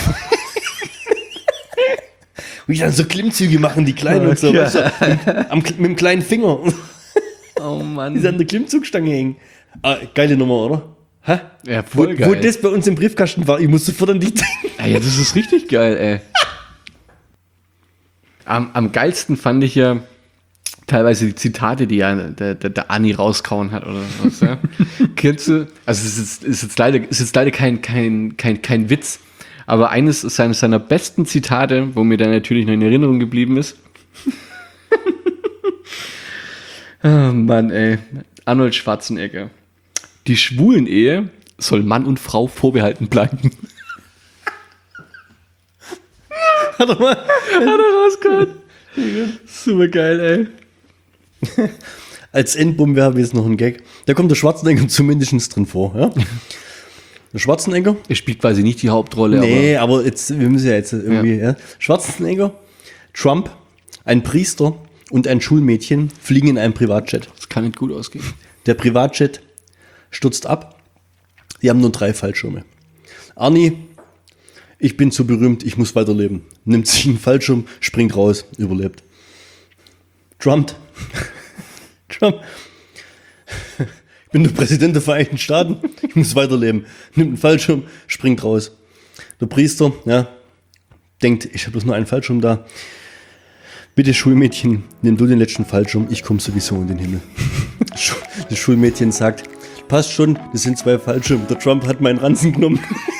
wie dann so Klimmzüge machen, die Kleinen und so, weißt du, mit dem kleinen Finger. Oh Mann. Die an der Klimmzugstange hängen. Geile Nummer, oder? Hä? Ja, voll geil. Wo das bei uns im Briefkasten war, ich muss sofort an die denken. Ja, das ist richtig geil, ey. Am geilsten fand ich ja teilweise die Zitate, die ja der Anni rauskauen hat oder was. Ja. Kennst du? Also es ist jetzt leider kein Witz, aber eines seiner besten Zitate, wo mir dann natürlich noch in Erinnerung geblieben ist. Oh Mann, ey. Arnold Schwarzenegger. Die Schwulen-Ehe soll Mann und Frau vorbehalten bleiben. Hat er rausgehauen. Super geil, ey. Als Endbombe habe ich jetzt noch einen Gag. Da kommt der Schwarzenegger zumindest drin vor. Ja? Der Schwarzenegger. Er spielt quasi nicht die Hauptrolle. Nee, aber jetzt, wir müssen ja jetzt irgendwie. Ja. Schwarzenegger, Trump, ein Priester und ein Schulmädchen fliegen in einem Privatjet. Das kann nicht gut ausgehen. Der Privatjet stürzt ab. Die haben nur 3 Fallschirme. Arnie, ich bin zu berühmt, ich muss weiterleben. Nimmt sich einen Fallschirm, springt raus, überlebt. Trump. Ich bin der Präsident der Vereinigten Staaten, ich muss weiterleben. Nimmt einen Fallschirm, springt raus. Der Priester, ja, denkt, ich habe bloß nur einen Fallschirm da. Bitte Schulmädchen, nimm du den letzten Fallschirm, ich komme sowieso in den Himmel. Das Schulmädchen sagt, passt schon, das sind 2 Fallschirme. Der Trump hat meinen Ranzen genommen.